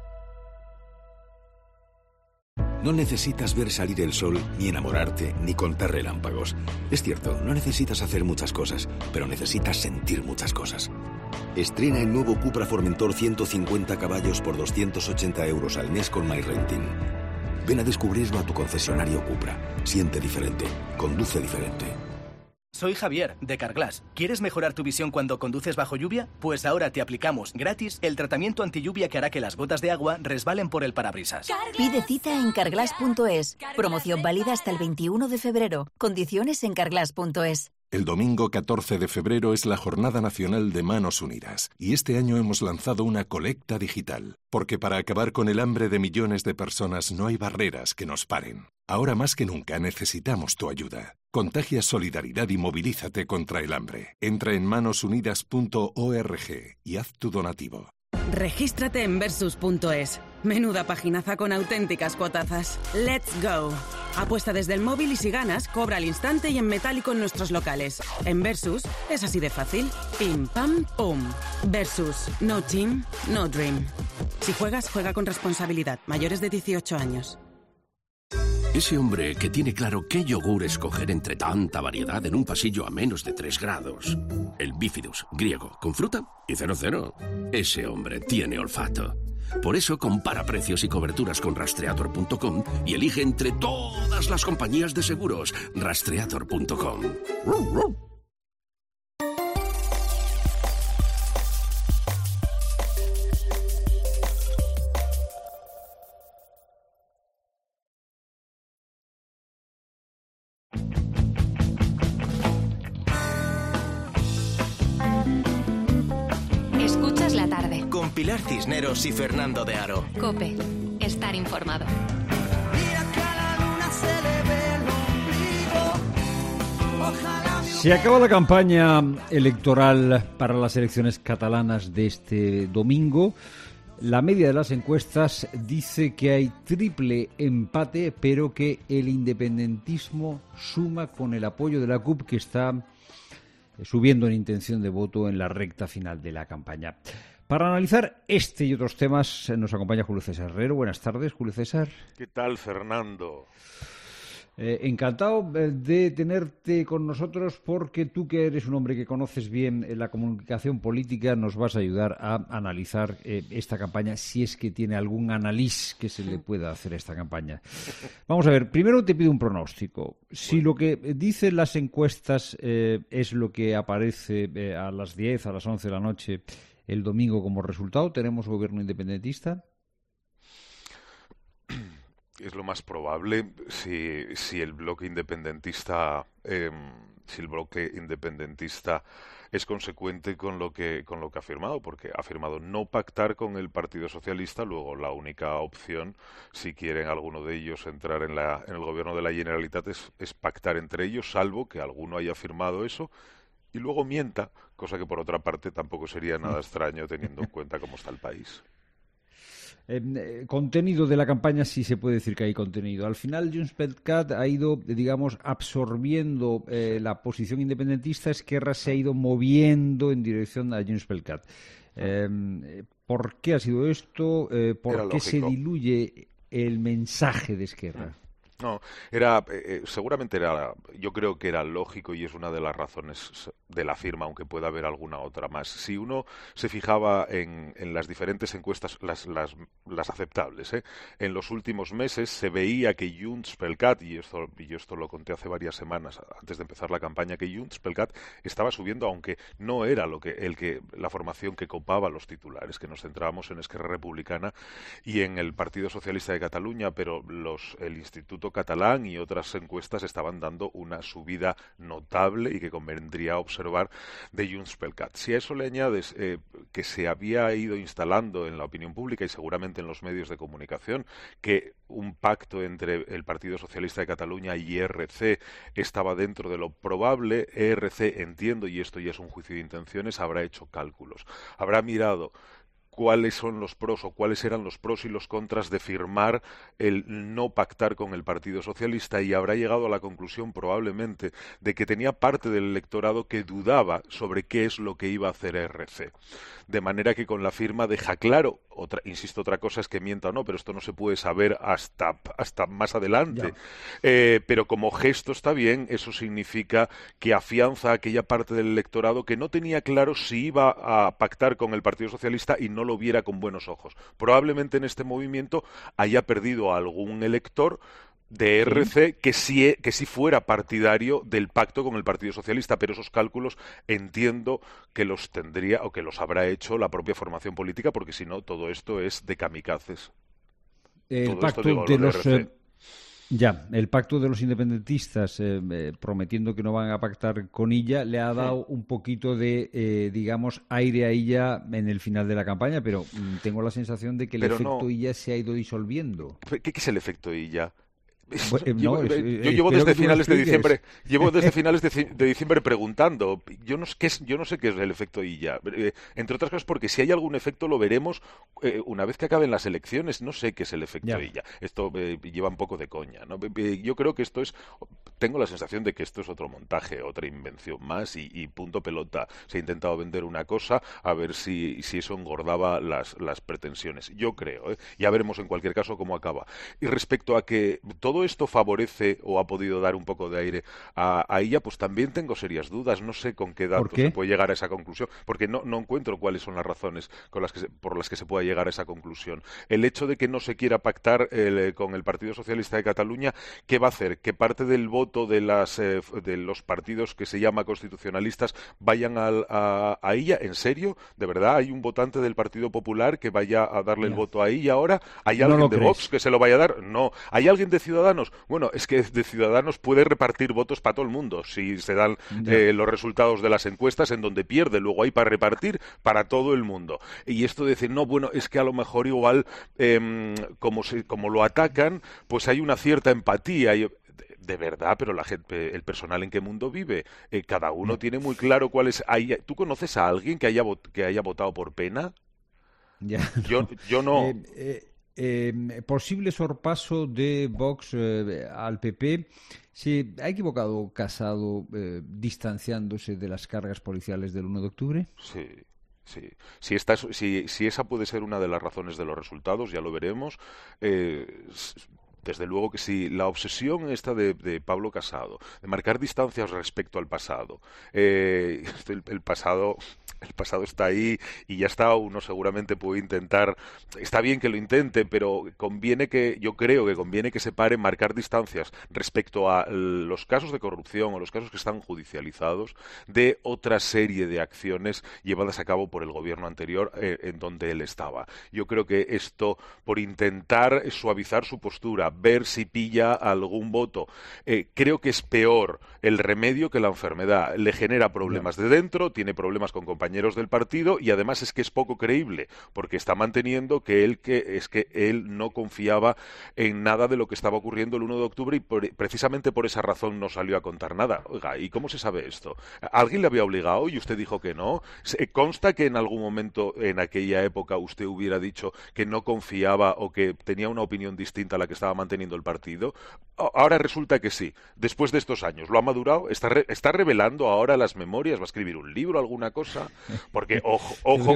No necesitas ver salir el sol, ni enamorarte, ni contar relámpagos. Es cierto, no necesitas hacer muchas cosas, pero necesitas sentir muchas cosas. Estrena el nuevo Cupra Formentor 150 caballos por 280 euros al mes con MyRenting. Ven a descubrirlo a tu concesionario Cupra. Siente diferente. Conduce diferente. Soy Javier, de Carglass. ¿Quieres mejorar tu visión cuando conduces bajo lluvia? Pues ahora te aplicamos gratis el tratamiento antilluvia que hará que las gotas de agua resbalen por el parabrisas. Pide cita en carglass.es. Promoción válida hasta el 21 de febrero. Condiciones en carglass.es. El domingo 14 de febrero es la Jornada Nacional de Manos Unidas y este año hemos lanzado una colecta digital, porque para acabar con el hambre de millones de personas no hay barreras que nos paren. Ahora más que nunca necesitamos tu ayuda. Contagia solidaridad y movilízate contra el hambre. Entra en manosunidas.org y haz tu donativo. Regístrate en Versus.es. Menuda paginaza con auténticas cuotazas. ¡Let's go! Apuesta desde el móvil y si ganas, cobra al instante y en metálico en nuestros locales. En Versus es así de fácil. Pim, pam, pum. Versus. No team, no dream. Si juegas, juega con responsabilidad. Mayores de 18 años. Ese hombre que tiene claro qué yogur escoger entre tanta variedad en un pasillo a menos de 3 grados. El bífidus, griego, con fruta y 00. Ese hombre tiene olfato. Por eso compara precios y coberturas con Rastreator.com y elige entre todas las compañías de seguros. Rastreator.com. Escuchas la tarde. Con Pilar Cisneros y Fernando de Aro. Cope. Estar informado. Se acaba la campaña electoral para las elecciones catalanas de este domingo. La media de las encuestas dice que hay triple empate, pero que el independentismo suma con el apoyo de la CUP, que está subiendo en intención de voto en la recta final de la campaña. Para analizar este y otros temas nos acompaña Julio César Herrero. Buenas tardes, Julio César. ¿Qué tal, Fernando? Encantado de tenerte con nosotros porque tú, que eres un hombre que conoces bien la comunicación política, nos vas a ayudar a analizar esta campaña, si es que tiene algún análisis que se le pueda hacer a esta campaña. Vamos a ver, primero te pido un pronóstico. Si lo que dicen las encuestas es lo que aparece a las 10, a las 11 de la noche el domingo como resultado, ¿tenemos gobierno independentista? Es lo más probable si el bloque independentista es consecuente con lo que ha firmado, porque ha firmado no pactar con el Partido Socialista. Luego la única opción, si quieren alguno de ellos entrar en el gobierno de la Generalitat, es pactar entre ellos, salvo que alguno haya firmado eso y luego mienta, cosa que por otra parte tampoco sería nada extraño teniendo en cuenta cómo está el país. Contenido de la campaña, sí se puede decir que hay contenido. Al final, JxCat ha ido, digamos, absorbiendo la posición independentista. Esquerra se ha ido moviendo en dirección a JxCat. ¿Por qué ha sido esto? ¿Por qué se diluye el mensaje de Esquerra? No, seguramente yo creo que era lógico y es una de las razones de la firma, aunque pueda haber alguna otra más. Si uno se fijaba en las diferentes encuestas, las aceptables, en los últimos meses se veía que JxCat, y yo esto lo conté hace varias semanas antes de empezar la campaña, que JxCat estaba subiendo, aunque no era la formación que copaba los titulares, que nos centrábamos en Esquerra Republicana y en el Partido Socialista de Cataluña, pero el Instituto Catalán y otras encuestas estaban dando una subida notable y que convendría observar de JxCat. Si a eso le añades que se había ido instalando en la opinión pública y seguramente en los medios de comunicación que un pacto entre el Partido Socialista de Cataluña y ERC estaba dentro de lo probable, ERC, entiendo, y esto ya es un juicio de intenciones, habrá hecho cálculos, habrá mirado cuáles son los pros o cuáles eran los pros y los contras de firmar el no pactar con el Partido Socialista y habrá llegado a la conclusión probablemente de que tenía parte del electorado que dudaba sobre qué es lo que iba a hacer ERC. De manera que con la firma deja claro, otra cosa es que mienta o no, pero esto no se puede saber hasta más adelante. Pero como gesto está bien, eso significa que afianza a aquella parte del electorado que no tenía claro si iba a pactar con el Partido Socialista y no lo viera con buenos ojos. Probablemente en este movimiento haya perdido a algún elector de ERC que sí fuera partidario del pacto con el Partido Socialista, pero esos cálculos entiendo que los tendría o que los habrá hecho la propia formación política, porque si no, todo esto es de kamikazes. El pacto de los... el pacto de los independentistas prometiendo que no van a pactar con ella le ha dado un poquito de, digamos, aire a ella en el final de la campaña, pero tengo la sensación de que el efecto ella se ha ido disolviendo. ¿Qué es el efecto ella? Yo llevo desde finales de diciembre preguntando. Yo no sé qué es el efecto Illa. Entre otras cosas porque si hay algún efecto lo veremos una vez que acaben las elecciones. No sé qué es el efecto Illa. Esto lleva un poco de coña, ¿no? Yo creo que tengo la sensación de que esto es otro montaje, otra invención más y punto pelota. Se ha intentado vender una cosa a ver si eso engordaba las pretensiones. Yo creo, ya veremos en cualquier caso cómo acaba. Y respecto a que todo esto favorece o ha podido dar un poco de aire a ella, pues también tengo serias dudas. No sé con qué datos se puede llegar a esa conclusión, porque no encuentro cuáles son las razones por las que se pueda llegar a esa conclusión. El hecho de que no se quiera pactar con el Partido Socialista de Cataluña, ¿qué va a hacer? ¿Que parte del voto de los partidos que se llama constitucionalistas vayan a ella? ¿En serio? ¿De verdad hay un votante del Partido Popular que vaya a darle el voto a ella ahora? ¿Hay alguien de Vox que se lo vaya a dar? No. ¿Hay alguien de Ciudadanos? Bueno, es que de Ciudadanos puede repartir votos para todo el mundo si se dan los resultados de las encuestas en donde pierde. Luego hay para repartir para todo el mundo. Y esto de decir, no, bueno, es que a lo mejor igual como lo atacan, pues hay una cierta empatía. De verdad, pero la gente, el personal en qué mundo vive, cada uno tiene muy claro cuál es. ¿Tú conoces a alguien que haya votado por Pena? Yo no. Posible sorpaso de Vox al PP. ¿Se ha equivocado Casado distanciándose de las cargas policiales del 1 de octubre? Sí. Si esa puede ser una de las razones de los resultados, ya lo veremos. Desde luego que sí, la obsesión esta de Pablo Casado, de marcar distancias respecto al pasado, el pasado está ahí y ya está, uno seguramente puede intentar, está bien que lo intente, pero yo creo que conviene que se pare marcar distancias respecto a los casos de corrupción o los casos que están judicializados de otra serie de acciones llevadas a cabo por el gobierno anterior en donde él estaba. Yo creo que esto, por intentar suavizar su postura, para ver si pilla algún voto. Creo que es peor el remedio que la enfermedad. Le genera problemas de dentro, tiene problemas con compañeros del partido y además es que es poco creíble, porque está manteniendo que él no confiaba en nada de lo que estaba ocurriendo el 1 de octubre y precisamente por esa razón no salió a contar nada. Oiga, ¿y cómo se sabe esto? ¿Alguien le había obligado y usted dijo que no? ¿Consta que en algún momento en aquella época usted hubiera dicho que no confiaba o que tenía una opinión distinta a la que estaba manteniendo el partido? Ahora resulta que sí. Después de estos años, ¿lo ha madurado? ¿Está revelando ahora las memorias? ¿Va a escribir un libro, alguna cosa? Porque ojo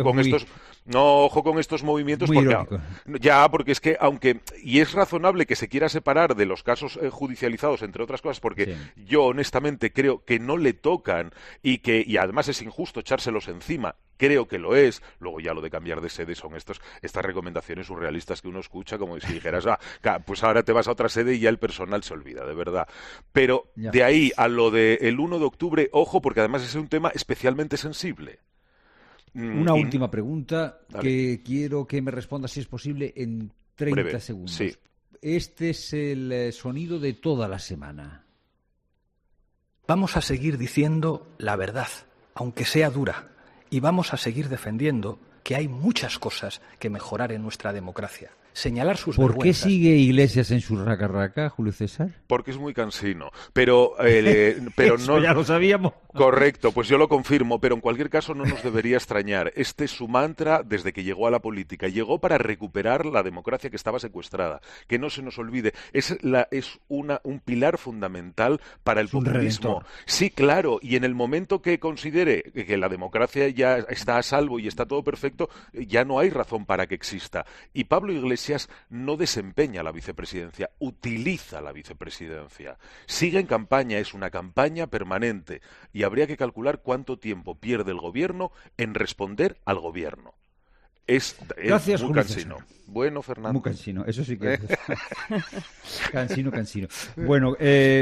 con estos movimientos, porque es que y es razonable que se quiera separar de los casos judicializados, entre otras cosas, porque yo honestamente creo que no le tocan y además es injusto echárselos encima. Creo que lo es. Luego ya lo de cambiar de sede son estas recomendaciones surrealistas que uno escucha como si dijeras, pues ahora te vas a otra sede y ya el personal se olvida, de verdad. Pero de ahí a lo del 1 de octubre, ojo, porque además es un tema especialmente sensible. Una última pregunta que quiero que me responda, si es posible, en 30 segundos. Sí. Este es el sonido de toda la semana. Vamos a seguir diciendo la verdad, aunque sea dura, y vamos a seguir defendiendo que hay muchas cosas que mejorar en nuestra democracia. Señalar sus vergüenzas. ¿Por qué sigue Iglesias en su raca-raca, Julio César? Porque es muy cansino. Pero no. Ya lo sabíamos. Correcto, pues yo lo confirmo, pero en cualquier caso no nos debería extrañar. Este es su mantra desde que llegó a la política. Llegó para recuperar la democracia que estaba secuestrada. Que no se nos olvide. Es un pilar fundamental para el populismo. Sí, claro, y en el momento que considere que la democracia ya está a salvo y está todo perfecto, ya no hay razón para que exista. Y Pablo Iglesias no desempeña la vicepresidencia, utiliza la vicepresidencia. Sigue en campaña, es una campaña permanente y habría que calcular cuánto tiempo pierde el gobierno en responder al gobierno. Es Gracias, muy cansino. Bueno, Fernando. Muy cansino, eso sí que es. Cansino. Bueno,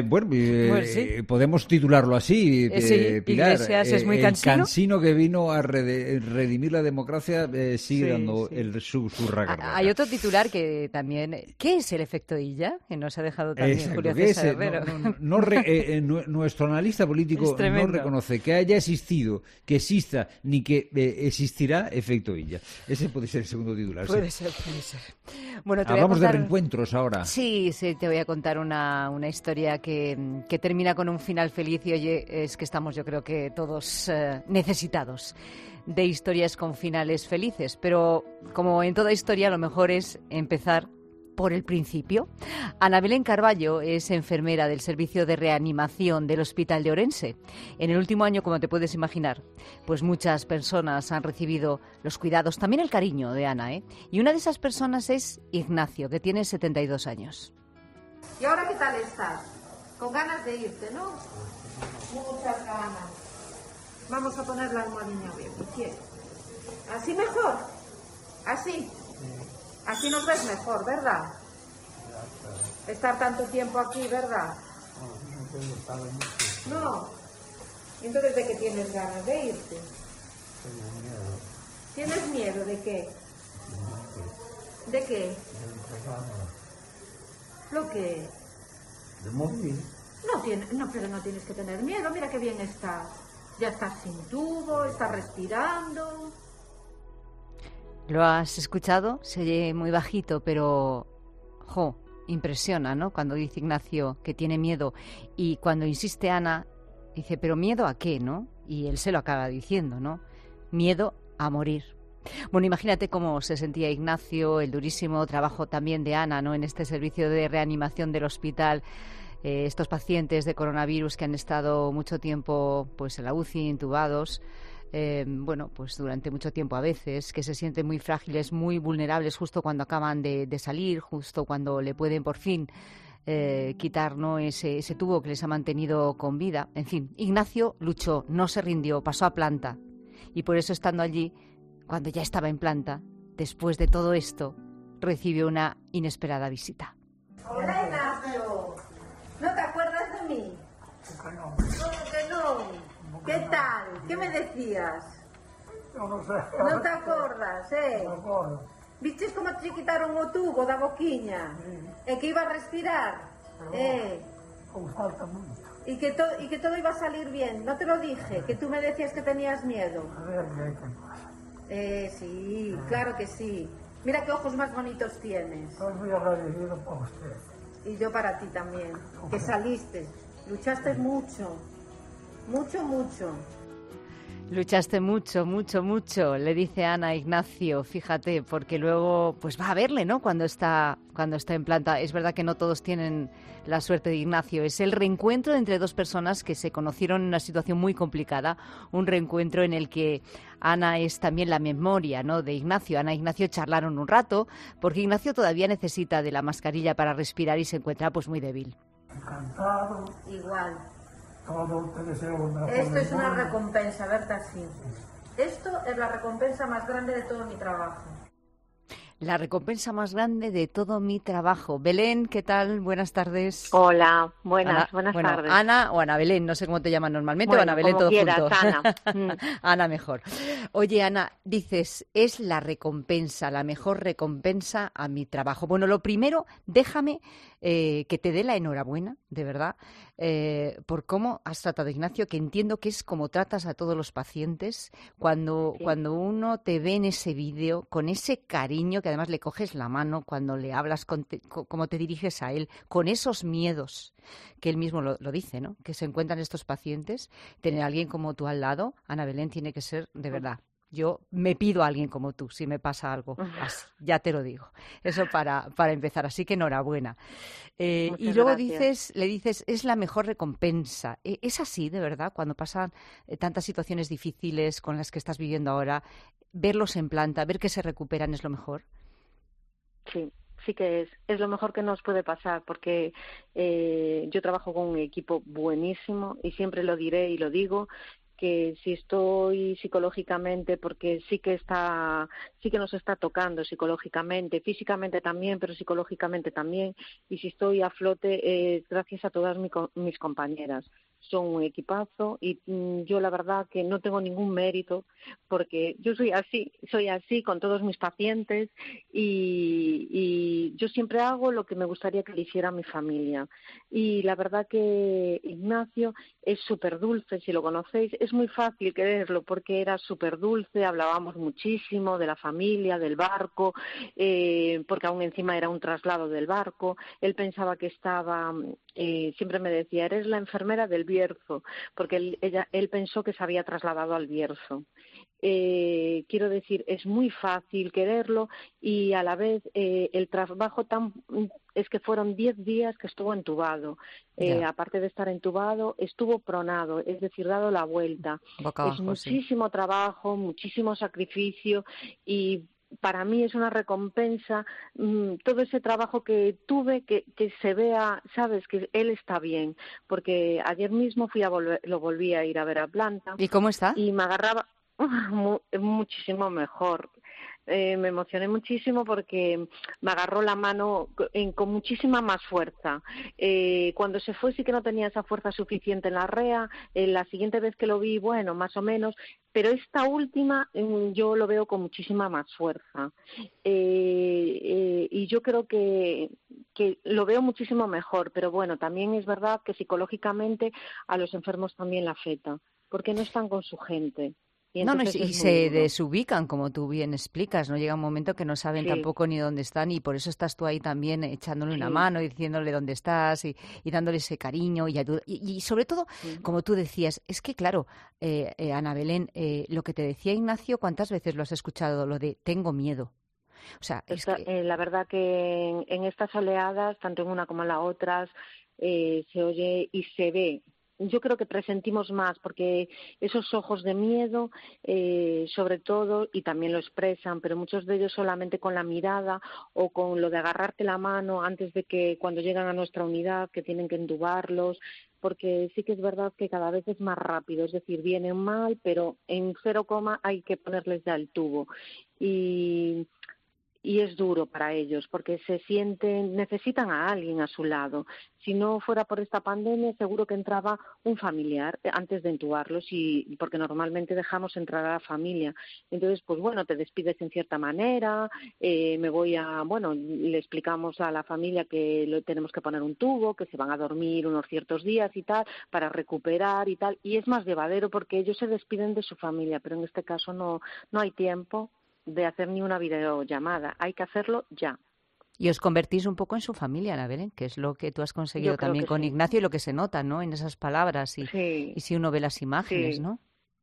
sí. Podemos titularlo así, Pilar. Iglesias es muy cansino. El cansino que vino a redimir la democracia sigue dando su raca. Hay otro titular que también... ¿Qué es el efecto Illa? Que nos ha dejado también Julio César Herrero. Nuestro analista político no reconoce que haya existido, que exista, ni que existirá efecto Illa. Ese puede ser el segundo titular. Puede ser. Bueno, hablamos de reencuentros ahora. Sí, te voy a contar una historia que termina con un final feliz y oye, es que estamos yo creo que todos necesitados de historias con finales felices, pero como en toda historia lo mejor es empezar por el principio. Ana Belén Carballo es enfermera del servicio de reanimación del Hospital de Orense. En el último año, como te puedes imaginar, pues muchas personas han recibido los cuidados, también el cariño de Ana, Y una de esas personas es Ignacio, que tiene 72 años. ¿Y ahora qué tal estás? Con ganas de irte, ¿no? Muchas ganas. Vamos a poner la almohadilla bien, ¿quieres? ¿Así mejor? ¿Así? Así nos ves mejor, ¿verdad? Estar tanto tiempo aquí, ¿verdad? No. Entonces, ¿de qué tienes ganas de irte? ¿Tienes miedo de qué? ¿De qué? ¿Lo qué? De morir. Pero no tienes que tener miedo. Mira qué bien estás. Ya estás sin tubo, estás respirando. ¿Lo has escuchado? Se oye muy bajito, pero impresiona, ¿no? Cuando dice Ignacio que tiene miedo y cuando insiste Ana, dice, ¿pero miedo a qué, no? Y él se lo acaba diciendo, ¿no? Miedo a morir. Bueno, imagínate cómo se sentía Ignacio, el durísimo trabajo también de Ana, ¿no? En este servicio de reanimación del hospital, estos pacientes de coronavirus que han estado mucho tiempo pues en la UCI, intubados. Pues durante mucho tiempo a veces, que se sienten muy frágiles, muy vulnerables justo cuando acaban de salir, justo cuando le pueden por fin quitar, ¿no? ese tubo que les ha mantenido con vida. En fin, Ignacio luchó, no se rindió, pasó a planta. Y por eso, estando allí, cuando ya estaba en planta, después de todo esto, recibió una inesperada visita. Hola, Ignacio. ¿No te acuerdas de mí? ¿Cómo que no? ¿Qué tal? ¿Qué me decías? No sé. ¿No te acuerdas, No me acuerdo. Viches como te quitaron o tubo da boquiña? E que iba a respirar? Falta mucho. Y que todo iba a salir bien. No te lo dije, que tú me decías que tenías miedo. A ver qué pasa. Sí, claro que sí. Mira qué ojos más bonitos tienes. Estoy muy agradecido por usted. Y yo para ti también. Que saliste. Luchaste mucho. Mucho. Luchaste mucho, le dice Ana a Ignacio, fíjate, porque luego pues va a verle, ¿no? Cuando está en planta. Es verdad que no todos tienen la suerte de Ignacio. Es el reencuentro entre dos personas que se conocieron en una situación muy complicada, un reencuentro en el que Ana es también la memoria, ¿no?, de Ignacio. Ana e Ignacio charlaron un rato, porque Ignacio todavía necesita de la mascarilla para respirar y se encuentra pues muy débil. Encantado. Igual. Todo te deseo una Esto es una recompensa, Berta, sí. Esto es la recompensa más grande de todo mi trabajo. La recompensa más grande de todo mi trabajo. Belén, ¿qué tal? Buenas tardes. Hola, buenas tardes. Ana o Ana Belén, no sé cómo te llaman normalmente, o Ana Belén, todo quieras, junto. Ana. Ana mejor. Oye, Ana, dices, es la recompensa, la mejor recompensa a mi trabajo. Bueno, lo primero, déjame que te dé la enhorabuena, de verdad, por cómo has tratado a Ignacio, que entiendo que es como tratas a todos los pacientes cuando uno te ve en ese vídeo, con ese cariño, que además le coges la mano cuando le hablas, cómo te diriges a él, con esos miedos, que él mismo lo dice, ¿no?, que se encuentran estos pacientes. Tener a alguien como tú al lado, Ana Belén, tiene que ser de verdad. Yo me pido a alguien como tú si me pasa algo así, ya te lo digo. Eso para empezar, así que enhorabuena. Y luego le dices, es la mejor recompensa. ¿Es así, de verdad, cuando pasan tantas situaciones difíciles con las que estás viviendo ahora, verlos en planta, ver que se recuperan es lo mejor? Sí que es lo mejor que nos puede pasar, porque yo trabajo con un equipo buenísimo y siempre lo diré y lo digo, que si estoy psicológicamente, porque sí que nos está tocando psicológicamente, físicamente también, pero psicológicamente también, y si estoy a flote, gracias a todas mis compañeras. Son un equipazo y yo la verdad que no tengo ningún mérito, porque yo soy así con todos mis pacientes y yo siempre hago lo que me gustaría que le hiciera mi familia. Y la verdad que Ignacio es súper dulce, si lo conocéis, es muy fácil quererlo porque era súper dulce, hablábamos muchísimo de la familia, del barco, porque aún encima era un traslado del barco. Él pensaba que estaba, siempre me decía, eres la enfermera del Bierzo, porque él pensó que se había trasladado al Bierzo. Quiero decir, es muy fácil quererlo y a la vez el trabajo es que fueron 10 días que estuvo entubado. Aparte de estar entubado, estuvo pronado, es decir, dado la vuelta. Es muchísimo trabajo, muchísimo sacrificio y para mí es una recompensa todo ese trabajo que tuve, que se vea, sabes, que él está bien, porque ayer mismo lo volví a ir a ver a planta. ¿Y cómo está? Y me agarraba muchísimo mejor. Me emocioné muchísimo porque me agarró la mano con muchísima más fuerza. Cuando se fue sí que no tenía esa fuerza suficiente en la rea. La siguiente vez que lo vi, bueno, más o menos, pero esta última yo lo veo con muchísima más fuerza. Y yo creo que lo veo muchísimo mejor, pero bueno, también es verdad que psicológicamente a los enfermos también la afecta, porque no están con su gente. Y se desubican, como tú bien explicas, ¿no? Llega un momento que no saben tampoco ni dónde están y por eso estás tú ahí también echándole una mano y diciéndole dónde estás y dándole ese cariño y ayuda. Y sobre todo, como tú decías, es que claro, Ana Belén, lo que te decía Ignacio, ¿cuántas veces lo has escuchado? Lo de tengo miedo. O sea, la verdad que en estas oleadas, tanto en una como en la otra, se oye y se ve. Yo creo que presentimos más porque esos ojos de miedo, sobre todo, y también lo expresan, pero muchos de ellos solamente con la mirada o con lo de agarrarte la mano antes de que cuando llegan a nuestra unidad, que tienen que entubarlos, porque sí que es verdad que cada vez es más rápido, es decir, vienen mal, pero en 0, hay que ponerles ya el tubo. Y y es duro para ellos porque necesitan a alguien a su lado. Si no fuera por esta pandemia, seguro que entraba un familiar antes de entubarlos, y porque normalmente dejamos entrar a la familia. Entonces, pues bueno, te despides en cierta manera, le explicamos a la familia que tenemos que poner un tubo, que se van a dormir unos ciertos días y tal, para recuperar y tal, y es más llevadero porque ellos se despiden de su familia, pero en este caso no hay tiempo de hacer ni una videollamada, hay que hacerlo ya. Y os convertís un poco en su familia, Ana Belén, que es lo que tú has conseguido también con Ignacio, y lo que se nota, ¿no?, en esas palabras y si uno ve las imágenes, ¿no?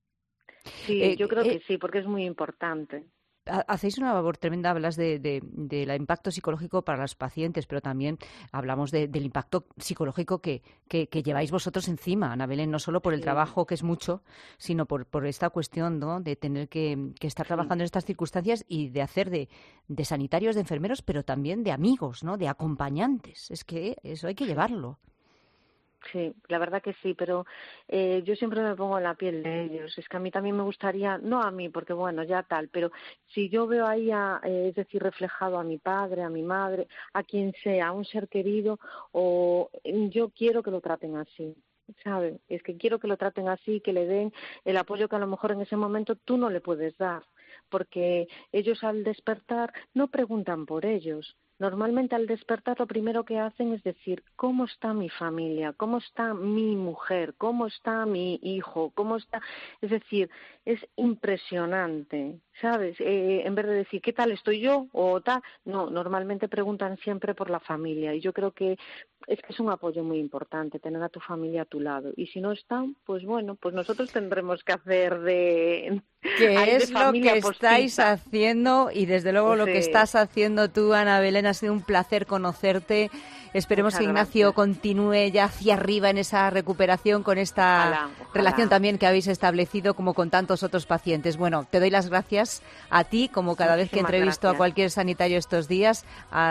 Sí, yo creo que sí, porque es muy importante. Hacéis una labor tremenda, hablas del impacto psicológico para los pacientes, pero también hablamos del impacto psicológico que lleváis vosotros encima, Ana Belén, no solo por el trabajo, que es mucho, sino por esta cuestión, ¿no?, de tener que estar trabajando en estas circunstancias y de hacer de sanitarios, de enfermeros, pero también de amigos, ¿no?, de acompañantes. Es que eso hay que llevarlo. Sí, la verdad que sí, pero yo siempre me pongo en la piel de ellos. Es que a mí también me gustaría, no a mí, porque bueno, ya tal, pero si yo veo ahí, es decir, reflejado a mi padre, a mi madre, a quien sea, a un ser querido, o yo quiero que lo traten así, ¿sabes? Es que quiero que lo traten así, que le den el apoyo que a lo mejor en ese momento tú no le puedes dar, porque ellos al despertar no preguntan por ellos. Normalmente al despertar lo primero que hacen es decir, ¿cómo está mi familia? ¿Cómo está mi mujer? ¿Cómo está mi hijo? ¿Cómo está? Es decir, es impresionante, ¿sabes? En vez de decir, ¿qué tal estoy yo? O tal, no, normalmente preguntan siempre por la familia, y yo creo que es un apoyo muy importante tener a tu familia a tu lado, y si no están, pues bueno, pues nosotros tendremos que hacer de... ¿Qué es lo que estáis haciendo? Y desde luego lo que estás haciendo tú, Ana Belén, ha sido un placer conocerte. Esperemos que Ignacio continúe ya hacia arriba en esa recuperación con esta relación también que habéis establecido, como con tantos otros pacientes. Bueno, te doy las gracias a ti, como cada vez que entrevisto a cualquier sanitario estos días.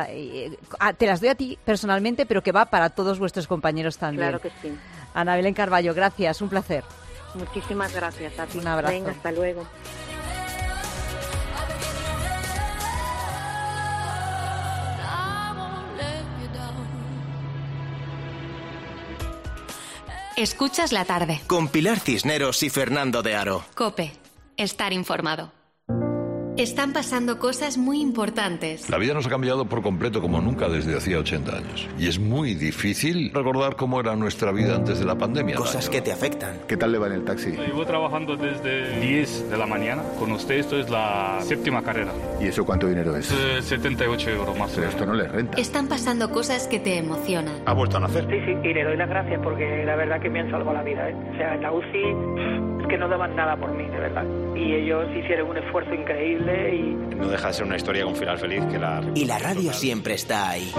Te las doy a ti personalmente, pero que va para todos vuestros compañeros también. Claro que sí. Ana Belén Carballo, gracias, un placer. Muchísimas gracias a ti. Un abrazo. Venga, hasta luego. Escuchas la tarde. Con Pilar Cisneros y Fernando de Aro. COPE. Estar informado. Están pasando cosas muy importantes. La vida nos ha cambiado por completo como nunca desde hacía 80 años. Y es muy difícil recordar cómo era nuestra vida antes de la pandemia. Cosas que te afectan. ¿Qué tal le va en el taxi? Llevo trabajando desde 10 de la mañana. Con usted esto es la 7ª carrera. ¿Y eso cuánto dinero es? 78 euros más. Pero esto no le renta. Están pasando cosas que te emocionan. ¿Ha vuelto a nacer? Sí, y le doy las gracias porque la verdad que me han salvado la vida, ¿eh? O sea, en la UCI es que no daban nada por mí, de verdad. Y ellos hicieron un esfuerzo increíble y... No deja de ser una historia con final feliz que la... Y la radio siempre está ahí.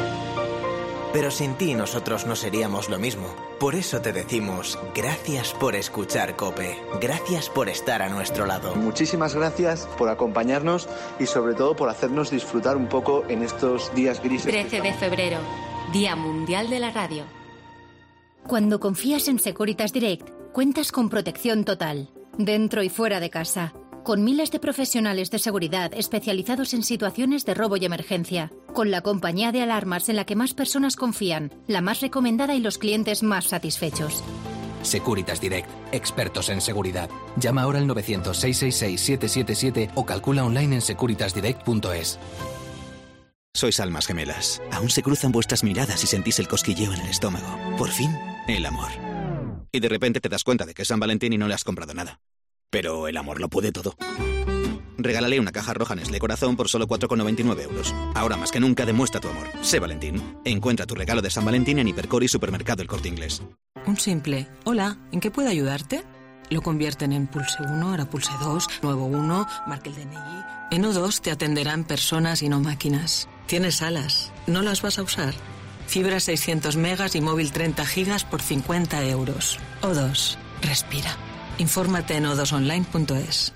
Pero sin ti nosotros no seríamos lo mismo. Por eso te decimos, gracias por escuchar COPE. Gracias por estar a nuestro lado. Muchísimas gracias por acompañarnos y sobre todo por hacernos disfrutar un poco en estos días grises. 13 de febrero, Día Mundial de la Radio. Cuando confías en Securitas Direct, cuentas con protección total, dentro y fuera de casa, con miles de profesionales de seguridad especializados en situaciones de robo y emergencia, con la compañía de alarmas en la que más personas confían, la más recomendada y los clientes más satisfechos. Securitas Direct, expertos en seguridad. Llama ahora al 900-666-777 o calcula online en securitasdirect.es. Sois almas gemelas. Aún se cruzan vuestras miradas y sentís el cosquilleo en el estómago. Por fin, el amor. Y de repente te das cuenta de que es San Valentín y no le has comprado nada. Pero el amor lo puede todo. Regálale una caja roja Nestlé Corazón por solo 4,99 euros. Ahora más que nunca demuestra tu amor. Sé Valentín. Encuentra tu regalo de San Valentín en Hipercor y Supermercado El Corte Inglés. Un simple «Hola, ¿en qué puedo ayudarte?» Lo convierten en pulse 1, ahora pulse 2, nuevo 1, marque el DNI. En O2 te atenderán personas y no máquinas. Tienes alas, ¿no las vas a usar? Fibra 600 megas y móvil 30 gigas por 50 euros. O2, respira. Infórmate en o2online.es.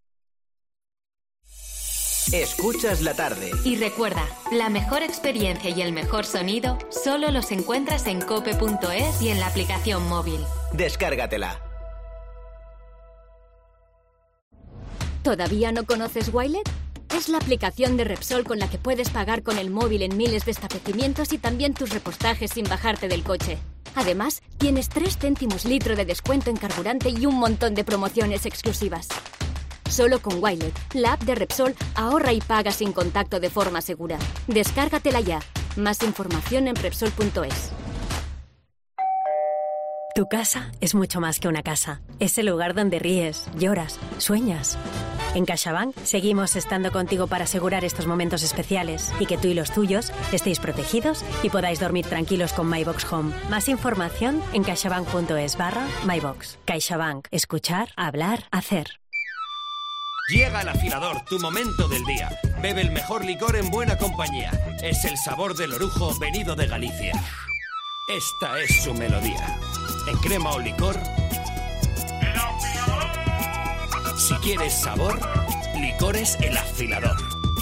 Escuchas la tarde. Y recuerda, la mejor experiencia y el mejor sonido solo los encuentras en cope.es y en la aplicación móvil. Descárgatela. ¿Todavía no conoces Wilet? Es la aplicación de Repsol con la que puedes pagar con el móvil en miles de establecimientos y también tus repostajes sin bajarte del coche. Además, tienes 3 céntimos litro de descuento en carburante y un montón de promociones exclusivas. Solo con Wilet, la app de Repsol, ahorra y paga sin contacto de forma segura. Descárgatela ya. Más información en Repsol.es. Tu casa es mucho más que una casa. Es el lugar donde ríes, lloras, sueñas. En CaixaBank seguimos estando contigo para asegurar estos momentos especiales y que tú y los tuyos estéis protegidos y podáis dormir tranquilos con MyBox Home. Más información en caixabank.es/MyBox. CaixaBank. Escuchar, hablar, hacer. Llega el afilador, tu momento del día. Bebe el mejor licor en buena compañía. Es el sabor del orujo venido de Galicia. Esta es su melodía. En crema o licor. Si quieres sabor, Licores El Afilador.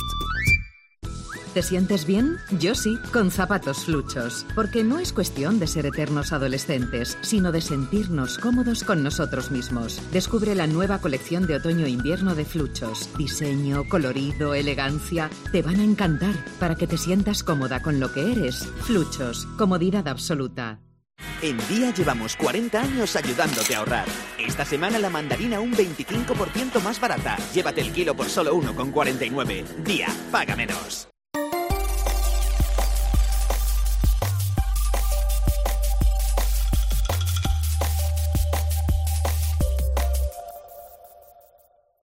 ¿Te sientes bien? Yo sí, con zapatos Fluchos. Porque no es cuestión de ser eternos adolescentes, sino de sentirnos cómodos con nosotros mismos. Descubre la nueva colección de otoño-invierno de Fluchos. Diseño, colorido, elegancia. Te van a encantar para que te sientas cómoda con lo que eres. Fluchos, comodidad absoluta. En Día llevamos 40 años ayudándote a ahorrar. Esta semana la mandarina un 25% más barata. Llévate el kilo por solo 1,49. Día, paga menos.